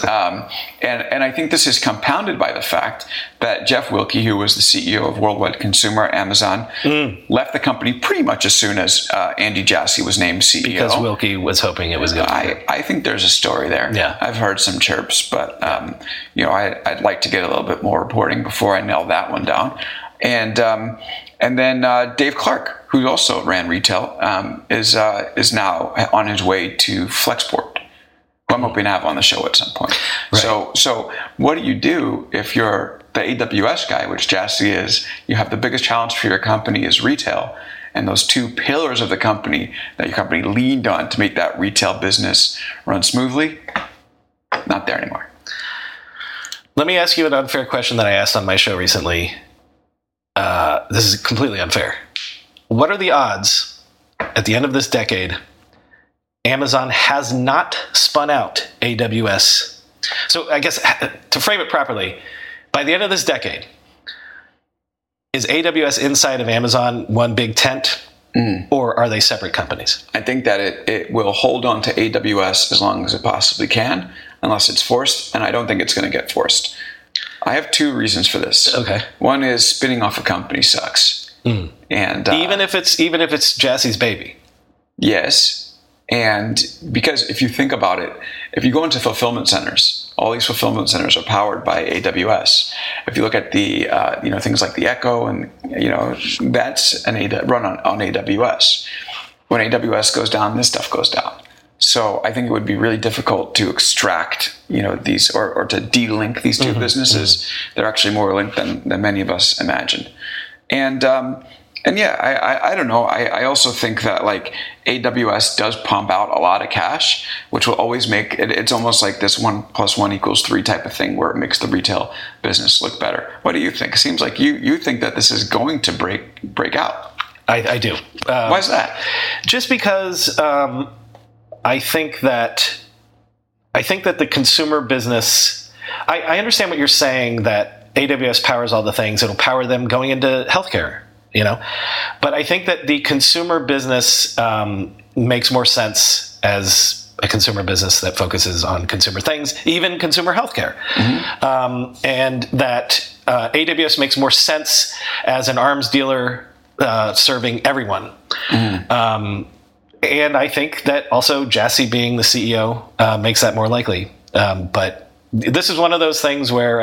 I think this is compounded by the fact that Jeff Wilke, who was the CEO of Worldwide Consumer at Amazon, left the company pretty much as soon as Andy Jassy was named CEO. Because Wilke was hoping it was going to I think there's a story there. Yeah. I've heard some chirps, but I'd like to get a little bit more reporting before I nail that one down. And then Dave Clark, who also ran retail, is now on his way to Flexport, who I'm hoping to have on the show at some point. Right. So what do you do if you're the AWS guy, which Jassy is? You have the biggest challenge for your company is retail, and those two pillars of the company that your company leaned on to make that retail business run smoothly, not there anymore. Let me ask you an unfair question that I asked on my show recently. This is completely unfair. What are the odds at the end of this decade Amazon has not spun out AWS? So I guess to frame it properly, by the end of this decade, is AWS inside of Amazon one big tent, or are they separate companies? I think that it will hold on to AWS as long as it possibly can. unless it's forced, and I don't think it's going to get forced. I have two reasons for this. Okay. One is spinning off a company sucks. And even if it's Jassy's baby. Yes. And because if you think about it, if you go into fulfillment centers, all these fulfillment centers are powered by AWS. If you look at the things like the Echo, and that's run on AWS. When AWS goes down, this stuff goes down. So I think it would be really difficult to extract, these or to de-link these two businesses. They're actually more linked than many of us imagined. And yeah, I don't know. I also think that like AWS does pump out a lot of cash, which will always make it. It's almost like this 1 + 1 = 3 type of thing, where it makes the retail business look better. What do you think? It seems like you think that this is going to break out. I do. Why is that? Just because I think that the consumer business. I understand what you're saying, that AWS powers all the things. It'll power them going into healthcare. But I think that the consumer business makes more sense as a consumer business that focuses on consumer things, even consumer healthcare. And that AWS makes more sense as an arms dealer serving everyone. And I think that also Jassy being the CEO makes that more likely. But this is one of those things where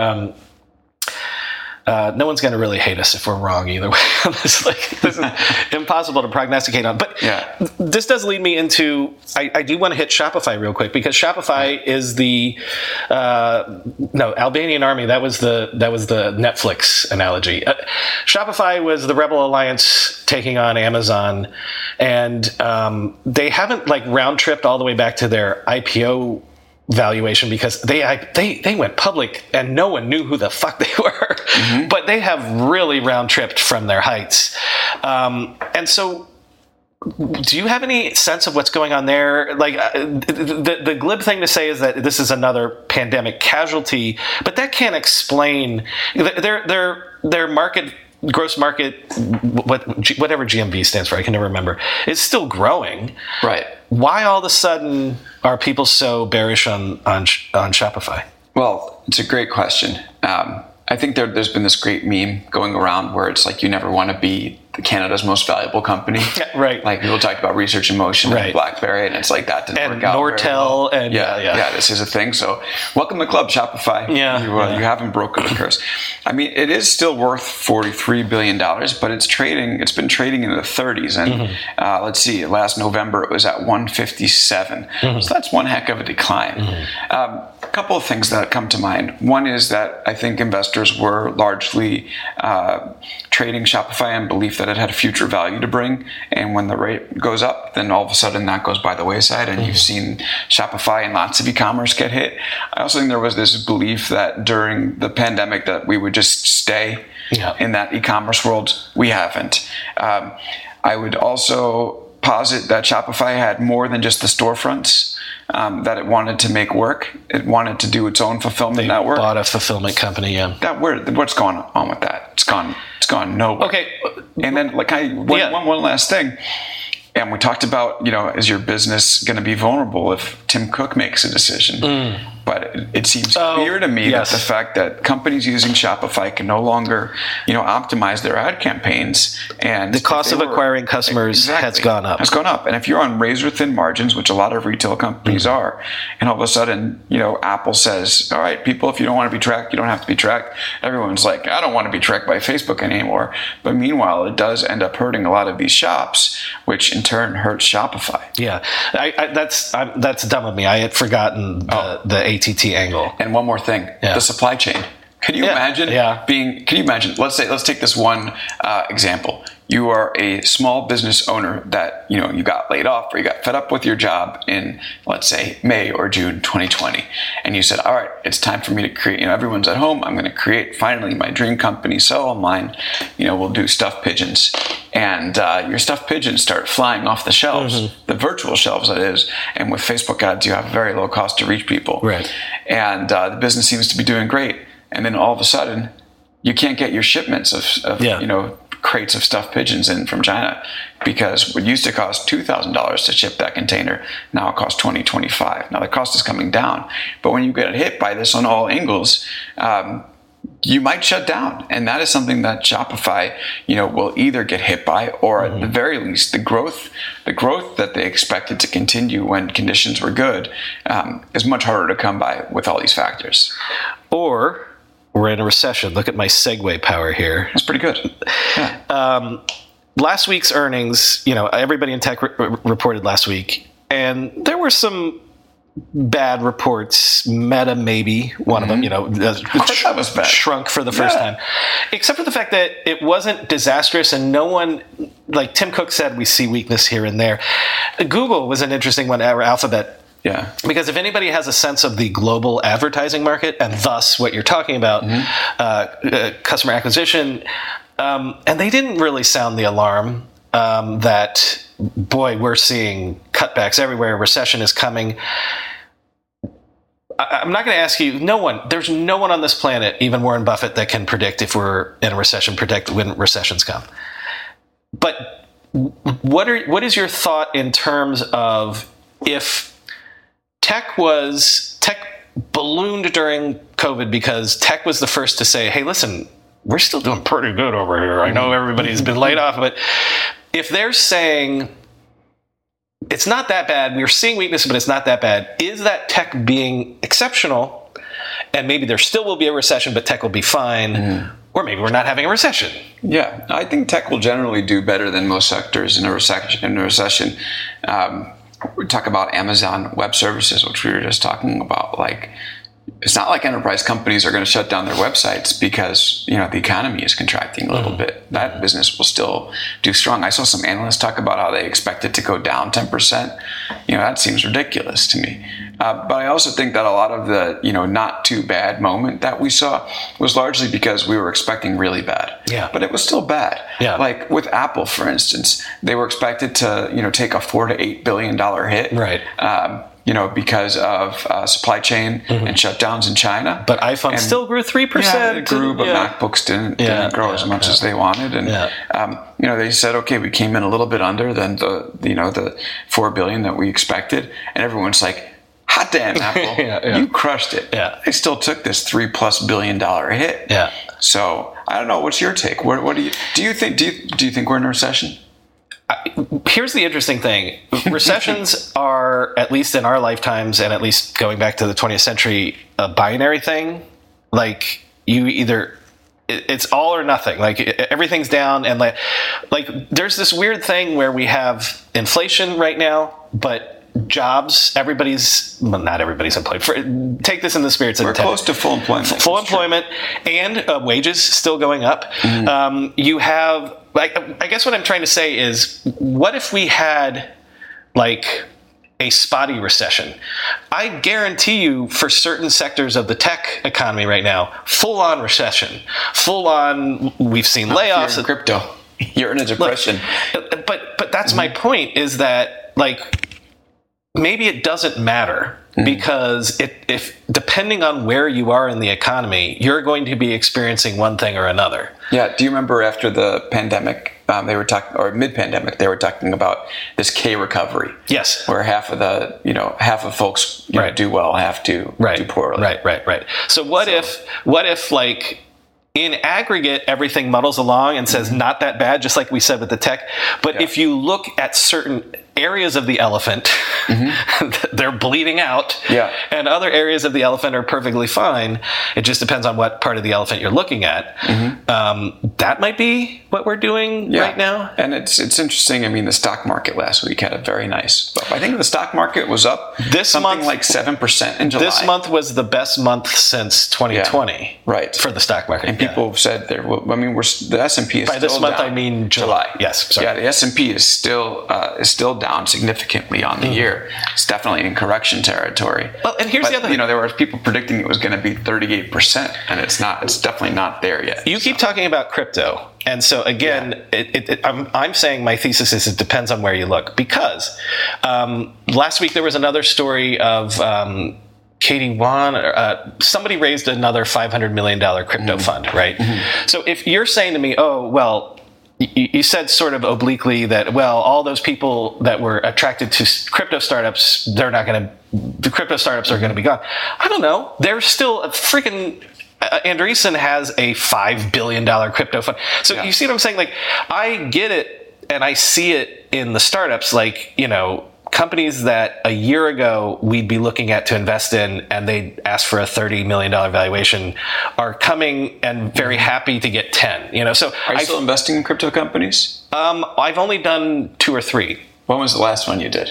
no one's going to really hate us if we're wrong either way. This is impossible to prognosticate on. But this does lead me into, I do want to hit Shopify real quick, because Shopify is the Albanian Army. That was the Netflix analogy. Shopify was the Rebel Alliance taking on Amazon, and they haven't round tripped all the way back to their IPO valuation, because they went public and no one knew who the fuck they were. But they have really round tripped from their heights. And so do you have any sense of what's going on there? The glib thing to say is that this is another pandemic casualty, but that can't explain their market, gross market, whatever GMV stands for, I can never remember, is still growing. Right. Why all of a sudden are people so bearish on Shopify? Well, it's a great question. I think there's been this great meme going around where it's like, you never want to be Canada's most valuable company. Right. Like people talked about Research in Motion and BlackBerry, and it's like that didn't work out. Nortel, well. Yeah, this is a thing. So welcome to the club, Shopify. You haven't broken the curse. I mean, it is still worth $43 billion, but it's been trading in the 30s. And let's see, last November it was at 157. So that's one heck of a decline. A couple of things that come to mind. One is that I think investors were largely trading Shopify in belief that it had a future value to bring, and when the rate goes up, then all of a sudden that goes by the wayside, and you've seen Shopify and lots of e-commerce get hit. I also think there was this belief that during the pandemic that we would just stay in that e-commerce world. We haven't. I would also posit that Shopify had more than just the storefronts that it wanted to make work. It wanted to do its own fulfillment network. They bought a fulfillment company, What's going on with that? It's gone nowhere. Okay. And then one last thing. And we talked about, is your business going to be vulnerable if Tim Cook makes a decision? But it seems clear to me that the fact that companies using Shopify can no longer, optimize their ad campaigns, and the cost of acquiring customers has gone up. And if you're on razor thin margins, which a lot of retail companies are, and all of a sudden, Apple says, all right, people, if you don't want to be tracked, you don't have to be tracked. Everyone's like, I don't want to be tracked by Facebook anymore. But meanwhile, it does end up hurting a lot of these shops, which in turn hurts Shopify. Yeah, that's dumb of me. I had forgotten the ATT angle. And one more thing, the supply chain. Can you imagine let's take this one example. You are a small business owner that, you got laid off, or you got fed up with your job in, let's say, May or June 2020. And you said, all right, it's time for me to create, everyone's at home. I'm going to create finally my dream company, Sell Online. We'll do stuffed pigeons. And your stuffed pigeons start flying off the shelves, the virtual shelves, that is. And with Facebook ads, you have very low cost to reach people. Right. And the business seems to be doing great. And then all of a sudden, you can't get your shipments of crates of stuffed pigeons in from China, because what used to cost $2,000 to ship that container, now it costs $25. Now the cost is coming down, but when you get hit by this on all angles, you might shut down. And that is something that Shopify, will either get hit by, or at the very least, the growth that they expected to continue when conditions were good is much harder to come by with all these factors. Or we're in a recession. Look at my segue power here. That's pretty good. Yeah. Last week's earnings, everybody in tech reported last week, and there were some bad reports. Meta, maybe one of them, of course that was bad. Shrunk for the first time, except for the fact that it wasn't disastrous, and no one, like Tim Cook said, we see weakness here and there. Google was an interesting one, or Alphabet. Yeah. Because if anybody has a sense of the global advertising market, and thus what you're talking about, customer acquisition, and they didn't really sound the alarm that, boy, we're seeing cutbacks everywhere, recession is coming. I'm not going to ask you, there's no one on this planet, even Warren Buffett, that can predict if we're in a recession, predict when recessions come. But what is your thought in terms of if tech ballooned during COVID because tech was the first to say, hey, listen, we're still doing pretty good over here. I know everybody's been laid off, but if they're saying it's not that bad, we're seeing weakness, but it's not that bad, is that tech being exceptional, and maybe there still will be a recession, but tech will be fine, or maybe we're not having a recession? Yeah, I think tech will generally do better than most sectors in a recession. We talk about Amazon Web Services, which we were just talking about. Like, it's not like enterprise companies are going to shut down their websites because the economy is contracting a little bit. That business will still do strong. I saw some analysts talk about how they expect it to go down 10%. That seems ridiculous to me. But I also think that a lot of the not too bad moment that we saw was largely because we were expecting really bad. Yeah. But it was still bad. Yeah. Like with Apple, for instance, they were expected to take a $4 to $8 billion hit. Right. Because of supply chain and shutdowns in China. But iPhone still grew 3%. Yeah, it grew, but MacBooks didn't grow as much as they wanted. And they said, okay, we came in a little bit under than the $4 billion that we expected, and everyone's like, hot damn, Apple, you crushed it. Yeah. They still took this $3+ billion hit. Yeah. So I don't know. What's your take? What do you think? Do you think we're in a recession? Here's the interesting thing. Recessions are, at least in our lifetimes, and at least going back to the 20th century, a binary thing. Like, it's all or nothing. Like, everything's down, and like there's this weird thing where we have inflation right now, but jobs, not everybody's employed. Take this in the spirits of we're close to full employment. Full employment, and wages still going up. You have, I guess what I'm trying to say is, what if we had like a spotty recession? I guarantee you, for certain sectors of the tech economy right now, full on recession, full on. We've seen layoffs. You're in crypto. You're in a depression. Look, but that's my point. Is that like, maybe it doesn't matter, because if depending on where you are in the economy, you're going to be experiencing one thing or another. Yeah. Do you remember after the pandemic, they were talking, or mid-pandemic, they were talking about this K recovery? Yes. Where half of folks do well, half do poorly. Right. So what if like, in aggregate, everything muddles along and says not that bad, just like we said with the tech. But if you look at certain areas of the elephant, they're bleeding out, and other areas of the elephant are perfectly fine. It just depends on what part of the elephant you're looking at. That might be what we're doing right now. And it's interesting. I mean, the stock market last week had a very nice bump. I think the stock market was up this month, like 7% in July. This month was the best month since 2020, for the stock market. And people have said the S&P is by still this month down. I mean July. Yes, sorry. Yeah, the S&P is still down significantly on the year. It's definitely in correction territory. Well, and here's the other thing. There were people predicting it was going to be 38%, and it's not. It's definitely not there yet. You keep talking about crypto, and so again, I'm saying my thesis is it depends on where you look, because last week there was another story of Katie Wan, somebody raised another $500 million crypto fund, right? So if you're saying to me, oh, well, you said sort of obliquely that, well, all those people that were attracted to crypto startups, the crypto startups are going to be gone. I don't know. There's still a freaking Andreessen has a $5 billion crypto fund. So you see what I'm saying? Like, I get it, and I see it in the startups, like, companies that a year ago we'd be looking at to invest in, and they'd ask for a $30 million valuation, are coming and very happy to get 10. So are you still investing in crypto companies? I've only done 2 or 3. When was the last one you did?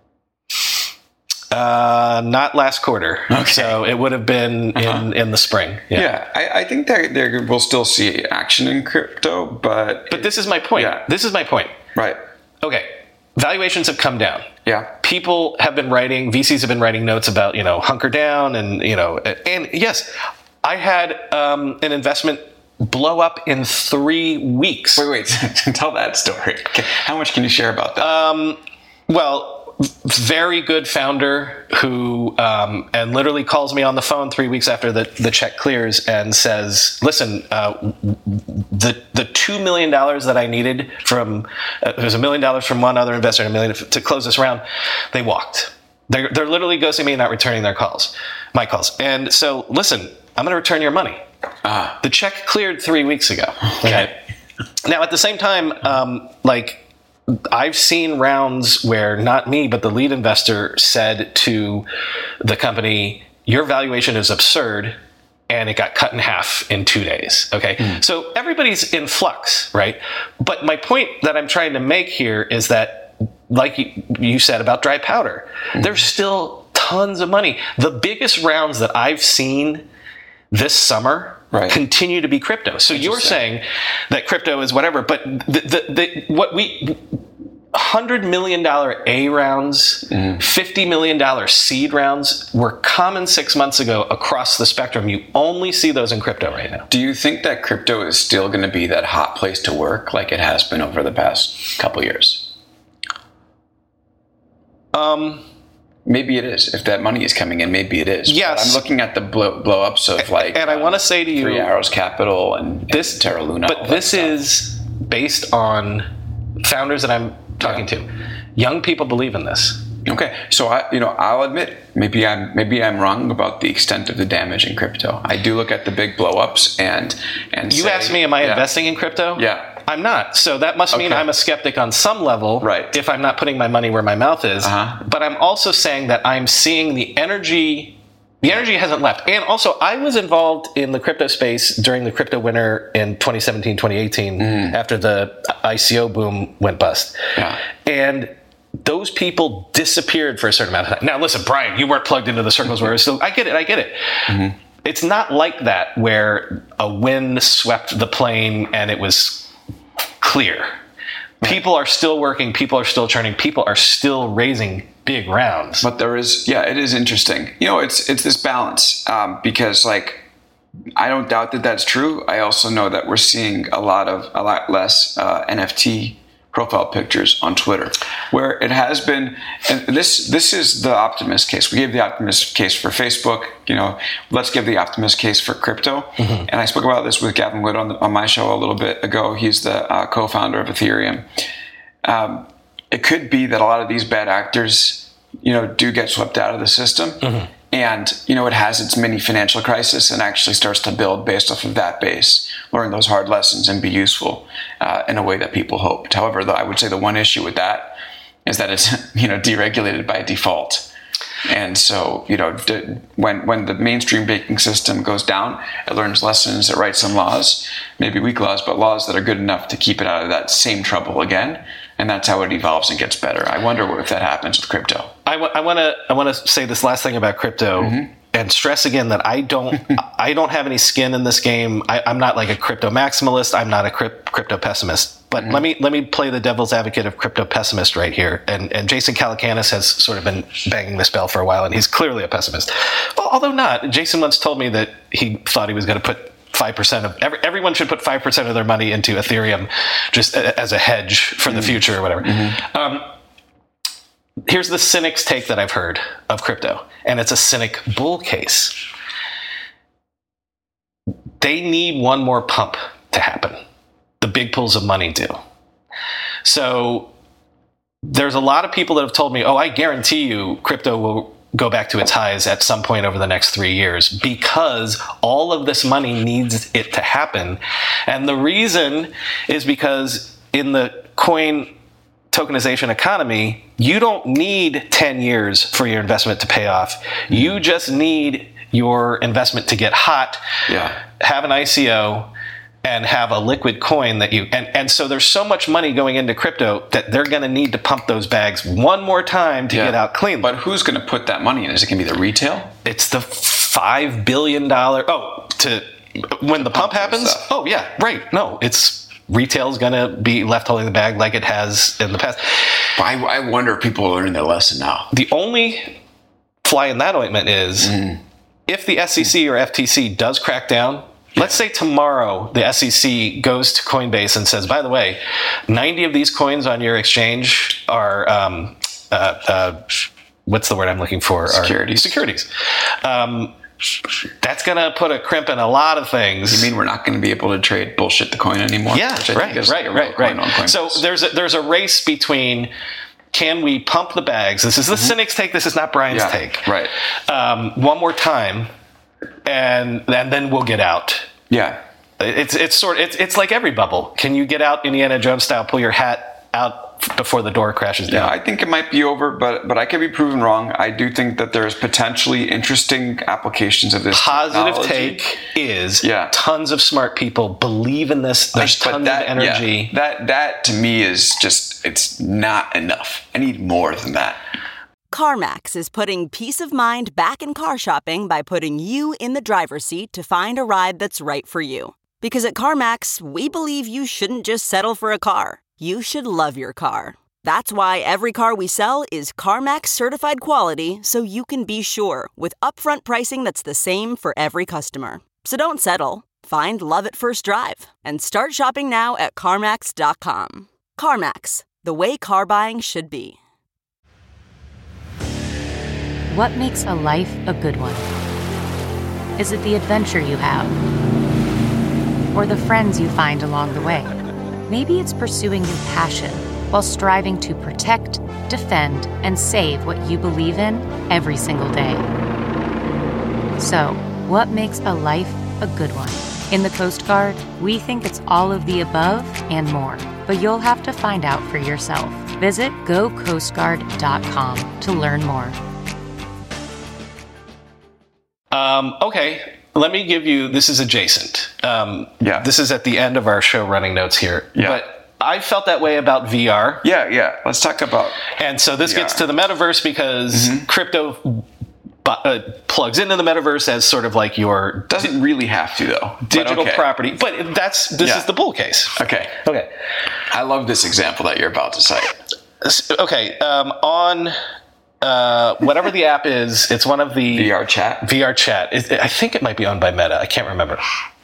Not last quarter. Okay. So it would have been in the spring. Yeah, I think that we'll still see action in crypto, but this is my point. Yeah. This is my point. Right. Okay. Valuations have come down. Yeah. People have been writing, VCs have been writing notes about, hunker down and yes, I had an investment blow up in 3 weeks. Wait, tell that story. Okay. How much can you share about that? Well, very good founder who and literally calls me on the phone 3 weeks after the check clears and says, listen, the $2 million that I needed from there's $1 million from one other investor and $1 million to close this round, they walked. They're literally ghosting me and not returning my calls. And so, listen, I'm going to return your money. The check cleared 3 weeks ago. Okay. Now, at the same time, I've seen rounds where not me, but the lead investor said to the company, your valuation is absurd, and it got cut in half in 2 days. Okay. So everybody's in flux, right? But my point that I'm trying to make here is that, like you said about dry powder, there's still tons of money. The biggest rounds that I've seen this summer continue to be crypto. So you're saying that crypto is whatever, but $100 million A rounds, $50 million seed rounds were common 6 months ago across the spectrum. You only see those in crypto right now. Do you think that crypto is still going to be that hot place to work like it has been over the past couple years? Maybe it is. If that money is coming in, maybe it is. Yes. But I'm looking at the blow-ups of and I want to say to you, Three Arrows Capital and Terra Luna. But this is based on founders that I'm talking to. Young people believe in this. Okay, so I'll admit maybe I'm wrong about the extent of the damage in crypto. I do look at the big blow-ups and you asked me, am I investing in crypto? Yeah. I'm not. So that must mean I'm a skeptic on some level, right, if I'm not putting my money where my mouth is. But I'm also saying that I'm seeing the energy hasn't left. And also, I was involved in the crypto space during the crypto winter in 2017, 2018, after the ICO boom went bust. Yeah. And those people disappeared for a certain amount of time. Now, listen, Brian, you weren't plugged into the circles where it was still, I get it. Mm-hmm. It's not like that where a wind swept the plane and it was clear. Right. People are still working, people are still churning, people are still raising big rounds. But there is, it is interesting. It's this balance because I don't doubt that that's true. I also know that we're seeing a lot less NFT profile pictures on Twitter, where it has been, and this is the optimist case. We gave the optimist case for Facebook, let's give the optimist case for crypto. Mm-hmm. And I spoke about this with Gavin Wood on my show a little bit ago. He's the co-founder of Ethereum. It could be that a lot of these bad actors, do get swept out of the system. Mm-hmm. And, it has its mini financial crisis and actually starts to build based off of that base, learn those hard lessons and be useful in a way that people hoped. However, I would say the one issue with that is that it's, deregulated by default. And so, when the mainstream banking system goes down, it learns lessons, it writes some laws, maybe weak laws, but laws that are good enough to keep it out of that same trouble again. And that's how it evolves and gets better. I wonder if that happens with crypto. I want to say this last thing about crypto and stress again that I don't have any skin in this game. I'm not like a crypto maximalist. I'm not a crypto pessimist. But let me play the devil's advocate of crypto pessimist right here. And Jason Calacanis has sort of been banging this bell for a while, and he's clearly a pessimist. Well, although not. Jason once told me that he thought he was going to put 5% of everyone should put 5% of their money into Ethereum just as a hedge for the future or whatever. Mm-hmm. Here's the cynic's take that I've heard of crypto, and it's a cynic bull case. They need one more pump to happen. the big pools of money do. So there's a lot of people that have told me, oh, I guarantee you crypto will go back to its highs at some point over the next 3 years because all of this money needs it to happen. And the reason is because in the coin tokenization economy, you don't need 10 years for your investment to pay off. You just need your investment to get hot, have an ICO, and have a liquid coin that you... And so there's so much money going into crypto that they're going to need to pump those bags one more time to get out clean. But who's going to put that money in? Is it going to be the retail? It's the $5 billion... when the pump happens? Oh, yeah, right. No, it's... Retail's going to be left holding the bag like it has in the past. I wonder if people are learning their lesson now. The only fly in that ointment is if the SEC or FTC does crack down, let's say tomorrow the SEC goes to Coinbase and says, by the way, 90 of these coins on your exchange are, what's the word I'm looking for? Securities. That's going to put a crimp in a lot of things. You mean we're not going to be able to trade bullshit the coin anymore? Yeah, right. So there's a race between, can we pump the bags? This is the cynic's take. This is not Brian's take. Right. One more time, and then we'll get out. Yeah. It's like every bubble. Can you get out Indiana Jones style? Pull your hat out before the door crashes down. Yeah, I think it might be over, but I could be proven wrong. I do think that there's potentially interesting applications of this positive technology. Take is tons of smart people believe in this. There's tons of energy. That to me is just, it's not enough. I need more than that. CarMax is putting peace of mind back in car shopping by putting you in the driver's seat to find a ride that's right for you. Because at CarMax, we believe you shouldn't just settle for a car. You should love your car. That's why every car we sell is CarMax certified quality, so you can be sure with upfront pricing that's the same for every customer. So don't settle. Find love at first drive and start shopping now at CarMax.com. CarMax, the way car buying should be. What makes a life a good one? Is it the adventure you have? Or the friends you find along the way? Maybe it's pursuing your passion while striving to protect, defend, and save what you believe in every single day. So, what makes a life a good one? In the Coast Guard, we think it's all of the above and more, but you'll have to find out for yourself. Visit gocoastguard.com to learn more. Okay. Let me give you, this is adjacent. This is at the end of our show running notes here. Yeah. But I felt that way about VR. Yeah. Let's talk about And so this gets to the metaverse because crypto plugs into the metaverse as sort of like your... Doesn't really have to, though. Digital property. But this is the bull case. Okay. I love this example that you're about to cite. Okay. On... whatever the app is, it's one of the... VR chat. I think it might be owned by Meta. I can't remember.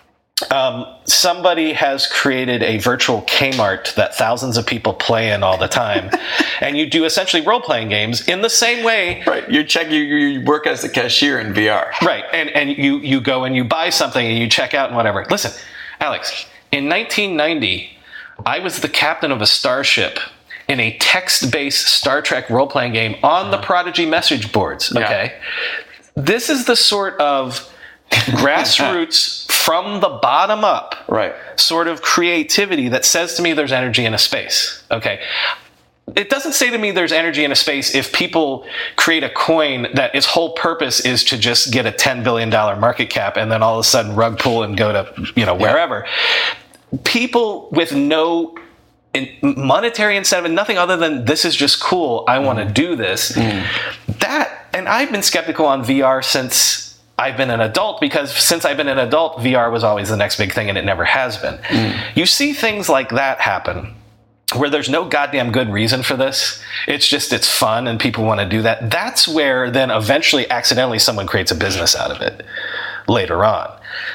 Somebody has created a virtual Kmart that thousands of people play in all the time. And you do essentially role-playing games in the same way. Right. You work as the cashier in VR. Right. And you go and you buy something and you check out and whatever. Listen, Alex, in 1990, I was the captain of a starship in a text-based Star Trek role-playing game on the Prodigy message boards, okay? This is the sort of grassroots, from the bottom up sort of creativity that says to me there's energy in a space, okay? It doesn't say to me there's energy in a space if people create a coin that its whole purpose is to just get a $10 billion market cap and then all of a sudden rug pull and go to, wherever. People with no... monetary incentive, nothing other than this is just cool. I want to do this. And I've been skeptical on VR since I've been an adult, because since I've been an adult, VR was always the next big thing, and it never has been. You see things like that happen where there's no goddamn good reason for this. It's fun and people want to do that. That's where then eventually accidentally someone creates a business out of it later on.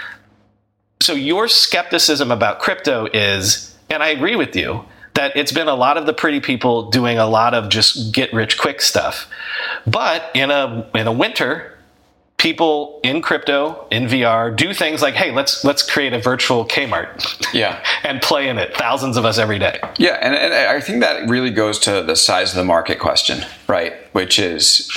So your skepticism about crypto is, and I agree with you, that it's been a lot of the pretty people doing a lot of just get rich quick stuff. But in a winter, people in crypto, in VR, do things like, hey, let's create a virtual Kmart. Yeah. And play in it. Thousands of us every day. Yeah, and I think that really goes to the size of the market question, right? Which is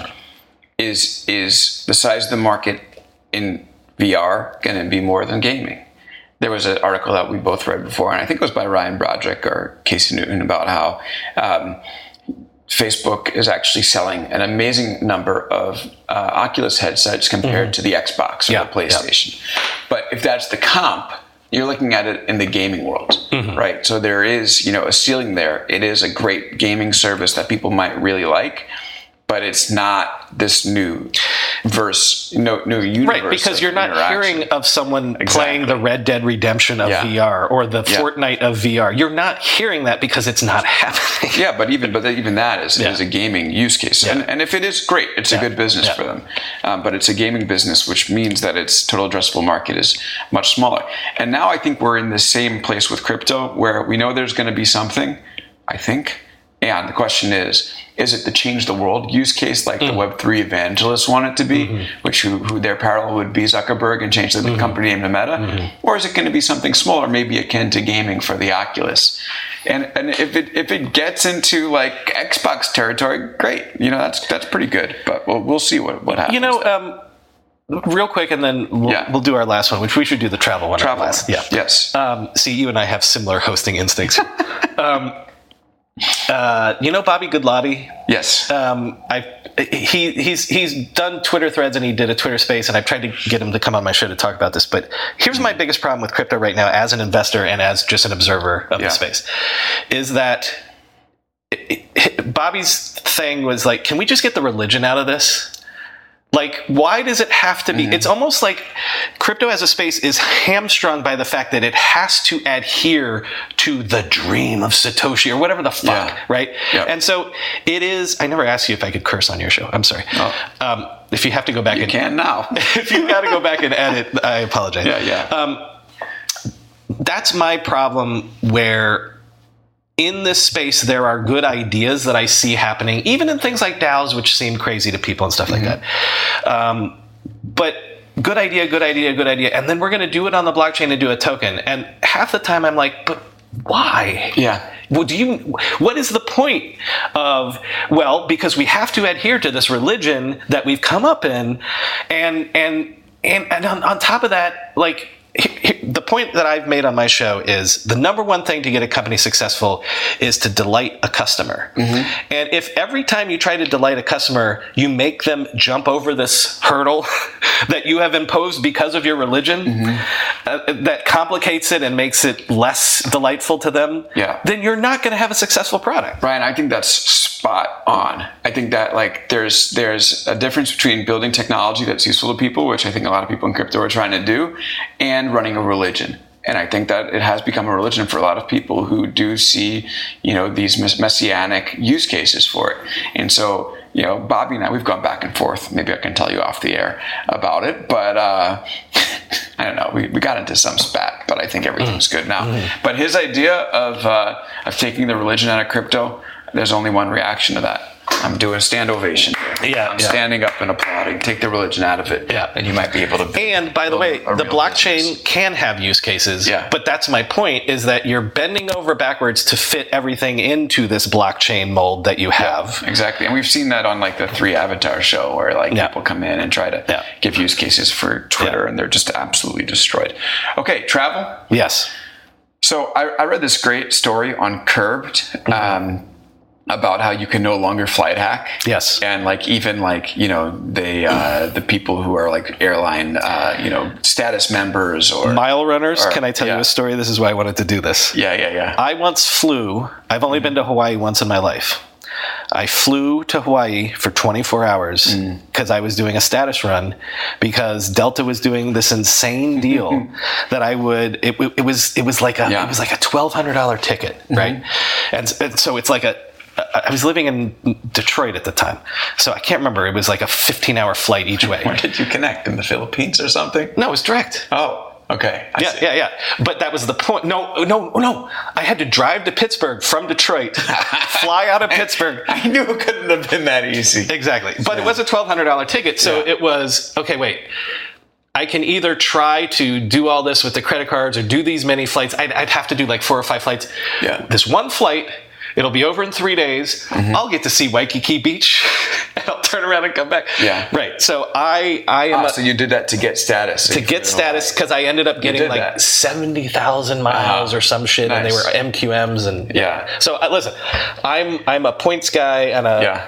the size of the market in VR going to be more than gaming? There was an article that we both read before, and I think it was by Ryan Broderick or Casey Newton, about how Facebook is actually selling an amazing number of Oculus headsets compared to the Xbox or the PlayStation. But if that's the comp, you're looking at it in the gaming world, right? So there is, a ceiling there. It is a great gaming service that people might really like, but it's not this new universe. Right, because you're not hearing of someone playing the Red Dead Redemption of VR or the Fortnite of VR. You're not hearing that because it's not happening. Yeah, but even that is a gaming use case. Yeah. And if it is, great, it's a good business for them. But it's a gaming business, which means that its total addressable market is much smaller. And now I think we're in the same place with crypto, where we know there's going to be something, I think. And the question is it the change the world use case like the Web3 evangelists want it to be, which who their parallel would be Zuckerberg and change the company name to Meta? Or is it going to be something smaller, maybe akin to gaming for the Oculus? And if it gets into like Xbox territory, great. That's pretty good. But we'll see what happens. Real quick, and then we'll do our last one, which we should do the travel one. Last. Yeah. Yes. See, you and I have similar hosting instincts. Bobby Goodlotty? Yes. He's done Twitter threads, and he did a Twitter space, and I've tried to get him to come on my show to talk about this. But here's my biggest problem with crypto right now, as an investor and as just an observer of the space, is that Bobby's thing was like, can we just get the religion out of this? Like, why does it have to be? It's almost like crypto as a space is hamstrung by the fact that it has to adhere to the dream of Satoshi or whatever the fuck, right? Yeah. And so it is. I never asked you if I could curse on your show. I'm sorry. Oh. If you have to go back, you can now. If you've got to go back and edit, I apologize. Yeah. That's my problem. Where in this space, there are good ideas that I see happening, even in things like DAOs, which seem crazy to people and stuff like that. But good idea. And then we're going to do it on the blockchain and do a token. And half the time I'm like, but why? Yeah. Well, what is the point of, because we have to adhere to this religion that we've come up in. And on top of that, like, the point that I've made on my show is the number one thing to get a company successful is to delight a customer. And if every time you try to delight a customer, you make them jump over this hurdle that you have imposed because of your religion, that complicates it and makes it less delightful to them, then you're not going to have a successful product. Ryan, I think that's spot on. I think that like there's a difference between building technology that's useful to people, which I think a lot of people in crypto are trying to do, and running a religion. And I think that it has become a religion for a lot of people who do see, these messianic use cases for it. And so, Bobby and I, we've gone back and forth. Maybe I can tell you off the air about it, but I don't know. We got into some spat, but I think everything's good now. But his idea of taking the religion out of crypto, there's only one reaction to that. I'm doing a stand ovation. I'm standing up and applauding. Take the religion out of it, and you might be able to. And by the way, the blockchain can have use cases. But that's my point: is that you're bending over backwards to fit everything into this blockchain mold that you have. Exactly, and we've seen that on like the 3 Avatar show, where like people come in and try to give use cases for Twitter, and they're just absolutely destroyed. Okay, travel. Yes. So I read this great story on Curbed. About how you can no longer flight hack. Yes. And like, even like, the people who are like airline, status members or mile runners. Can I tell you a story? This is why I wanted to do this. Yeah. I once flew, I've only been to Hawaii once in my life. I flew to Hawaii for 24 hours because I was doing a status run, because Delta was doing this insane deal that it was like a $1,200 ticket, right? And so it's like I was living in Detroit at the time, so I can't remember. It was like a 15-hour flight each way. Where did you connect? In the Philippines or something? No, it was direct. Oh. Okay. Yeah. But that was the point. No. I had to drive to Pittsburgh from Detroit, fly out of Pittsburgh. I knew it couldn't have been that easy. Exactly. But it was a $1,200 ticket. So it was, okay, wait. I can either try to do all this with the credit cards or do these many flights. I'd have to do like 4 or 5 flights. Yeah. This one flight, it'll be over in 3 days. I'll get to see Waikiki Beach and I'll turn around and come back. Yeah. Right. So I am. So you did that to get status. To get status, because I ended up getting like 70,000 miles or some shit, and they were MQMs and So listen, I'm a points guy and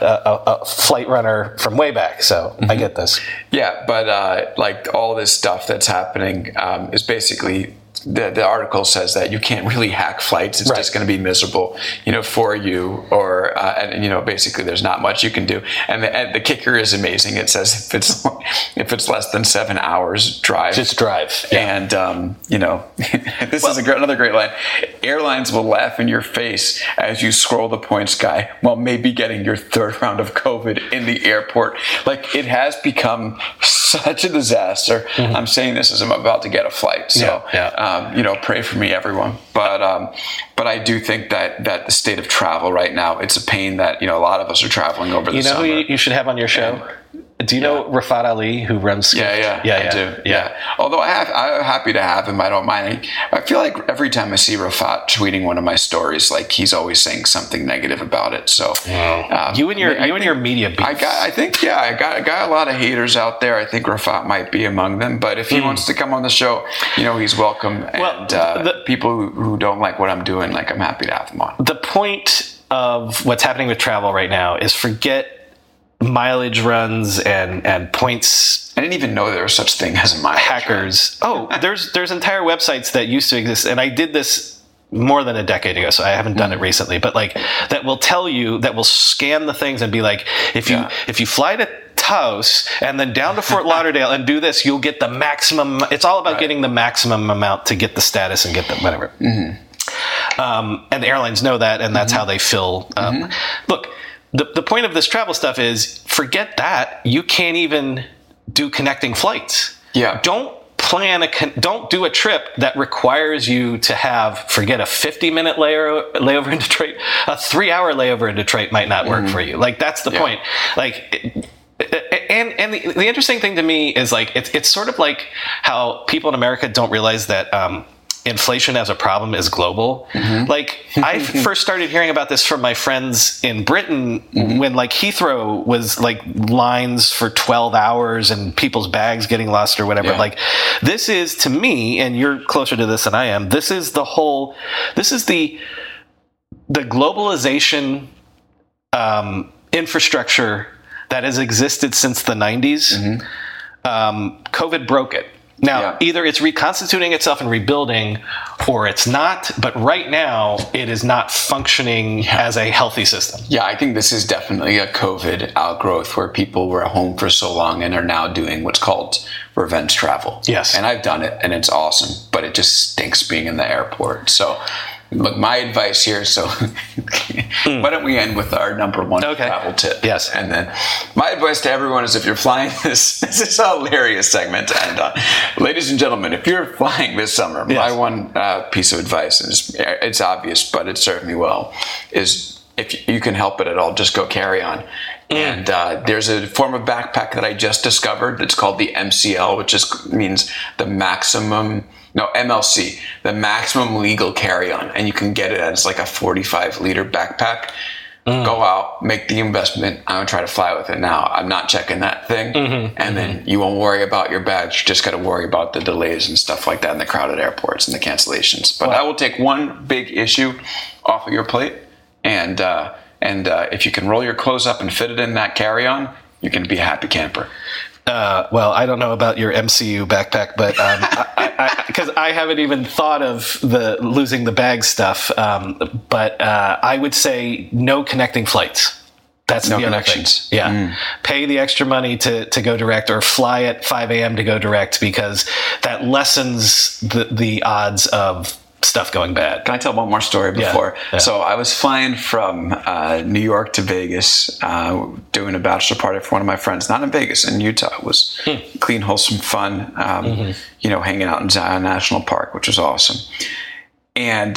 a flight runner from way back, so I get this. Yeah, but like all this stuff that's happening is basically. The article says that you can't really hack flights. It's just going to be miserable, for you. Or and basically, there's not much you can do. And the kicker is amazing. It says if it's less than 7 hours drive, just drive. Yeah. And this is another great line. Airlines will laugh in your face as you scroll the points guy while maybe getting your 3rd round of COVID in the airport. Like, it has become such a disaster. I'm saying this as I'm about to get a flight. So. Pray for me, everyone. But I do think that the state of travel right now, it's a pain that a lot of us are traveling over the summer. Who you should have on your show? Do you know Rafat Ali, who runs Skift? I do. Yeah. Although I'm happy to have him. I don't mind. I feel like every time I see Rafat tweeting one of my stories, like he's always saying something negative about it. So you and your media beef. I got a lot of haters out there. I think Rafat might be among them. But if he wants to come on the show, he's welcome. And people who don't like what I'm doing, like, I'm happy to have him on. The point of what's happening with travel right now is forget mileage runs and points. I didn't even know there was such thing as a mileage hackers. There's entire websites that used to exist, and I did this more than a decade ago, so I haven't done it recently, but like that will tell you, that will scan the things and be like, if you fly to Taos and then down to Fort Lauderdale and do this, you'll get the maximum. It's all about getting the maximum amount to get the status and get the whatever. And the airlines know that, and that's how they fill. Look, the point of this travel stuff is, forget that. You can't even do connecting flights. Yeah. Don't do a trip that requires you to have, forget a 50-minute layover in Detroit. A 3-hour layover in Detroit might not work for you. Like, that's the point. Like, and the interesting thing to me is, like, it's sort of like how people in America don't realize that inflation as a problem is global. Like, I first started hearing about this from my friends in Britain when, like, Heathrow was like lines for 12 hours and people's bags getting lost or whatever. Like, this is, to me, and you're closer to this than I am, this is the globalization infrastructure that has existed since the 90s. COVID broke it. Now, either it's reconstituting itself and rebuilding, or it's not. But right now, it is not functioning as a healthy system. Yeah, I think this is definitely a COVID outgrowth where people were at home for so long and are now doing what's called revenge travel. Yes. And I've done it, and it's awesome, but it just stinks being in the airport. So, look, my advice here, so why don't we end with our number one travel tip? Yes. And then my advice to everyone is, if you're flying this is a hilarious segment. And ladies and gentlemen, if you're flying this summer, my one piece of advice, and it's obvious, but it served me well, is if you can help it at all, just go carry on. And there's a form of backpack that I just discovered. It's called the MCL, which means MLC, the maximum legal carry-on, and you can get it as like a 45-liter backpack. Go out, make the investment. I'm gonna try to fly with it now. I'm not checking that thing, and then you won't worry about your bags. You just got to worry about the delays and stuff like that in the crowded airports and the cancellations. But I will take one big issue off of your plate, and if you can roll your clothes up and fit it in that carry-on, you're gonna be a happy camper. Well, I don't know about your MCU backpack, but because I haven't even thought of the losing the bag stuff. But I would say no connecting flights. That's no the other connections. thing. Yeah. Pay the extra money to go direct, or fly at 5 a.m. to go direct, because that lessens the odds of stuff going bad. Can I tell one more story before? Yeah. So I was flying from New York to Vegas, doing a bachelor party for one of my friends, not in Vegas, in Utah. It was clean, wholesome fun, hanging out in Zion National Park, which was awesome. And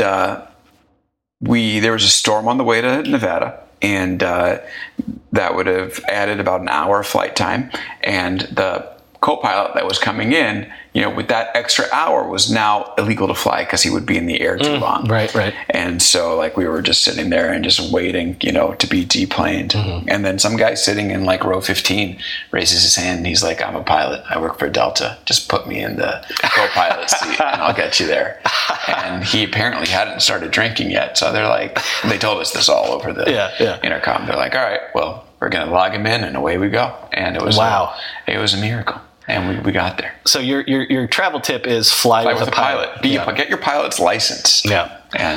there was a storm on the way to Nevada, and that would have added about an hour of flight time. And the co-pilot that was coming in, with that extra hour, was now illegal to fly because he would be in the air too long. Right. And so we were just sitting there and just waiting, to be deplaned. And then some guy sitting in row 15 raises his hand and he's like, "I'm a pilot. I work for Delta. Just put me in the co-pilot seat and I'll get you there." And he apparently hadn't started drinking yet. So they told us this all over the intercom. They're like, "All right, well, we're going to log him in," and away we go. And it was it was a miracle. And we got there. So your travel tip is fly with a pilot. Get your pilot's license. Yeah.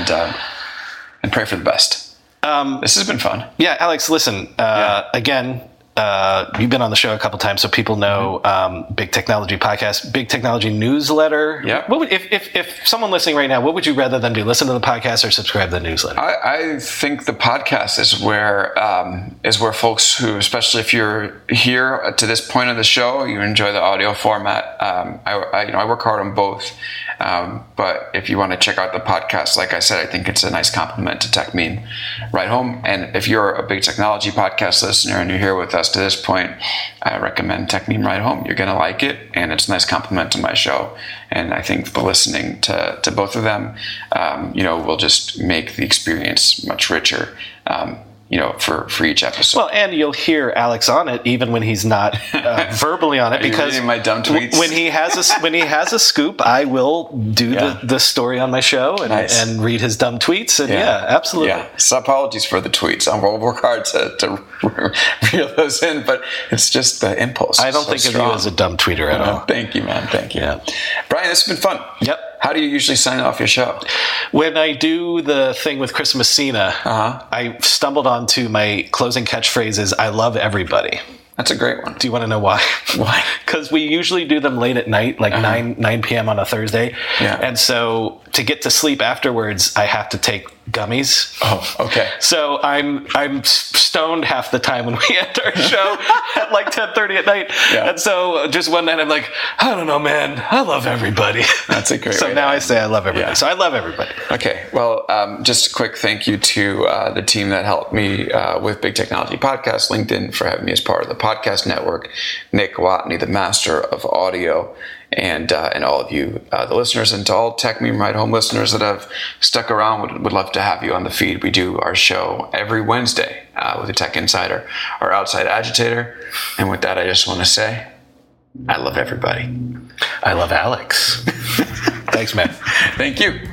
And pray for the best. This has been fun. Yeah, Alex, listen, again, you've been on the show a couple times, so people know Big Technology Podcast, Big Technology Newsletter. Yeah. What would, if someone listening right now, what would you rather them do? Listen to the podcast or subscribe to the newsletter? I think the podcast is where folks who, especially if you're here to this point of the show, you enjoy the audio format. I work hard on both. But if you want to check out the podcast, like I said, I think it's a nice compliment to Tech Meme Ride Home. And if you're a Big Technology Podcast listener and you're here with us to this point, I recommend Tech Meme Ride Home. You're going to like it, and it's a nice compliment to my show. And I think listening to both of them, will just make the experience much richer. For each episode. Well, and you'll hear Alex on it even when he's not verbally on it, because reading my dumb tweets? When he has a scoop, I will do the story on my show and read his dumb tweets. And absolutely. Yeah. So apologies for the tweets. I'll work hard to reel those in, but it's just the impulse. I don't think of you as a dumb tweeter at all. Thank you, man. Thank you. Yeah. Brian, this has been fun. Yep. How do you usually sign off your show? When I do the thing with Chris Messina, I stumbled onto my closing catchphrases, "I love everybody." That's a great one. Do you want to know why? Why? Because we usually do them late at night, 9 p.m. on a Thursday. Yeah. And so to get to sleep afterwards, I have to take gummies. Oh, okay. So I'm stoned half the time when we end our show at 10:30 at night. Yeah. And so just one night I'm like, I don't know, man. I love everybody. That's a great So way now I say I love everybody. Yeah. So I love everybody. Okay. Well, just a quick thank you to the team that helped me with Big Technology Podcast, LinkedIn, for having me as part of the podcast network, Nick Watney, the master of audio, and all of you, the listeners, and to all Tech Meme Ride Home listeners that have stuck around, would love to have you on the feed. We do our show every Wednesday with the Tech Insider, our outside agitator. And with that, I just want to say, I love everybody. I love Alex. Thanks, man. Thank you.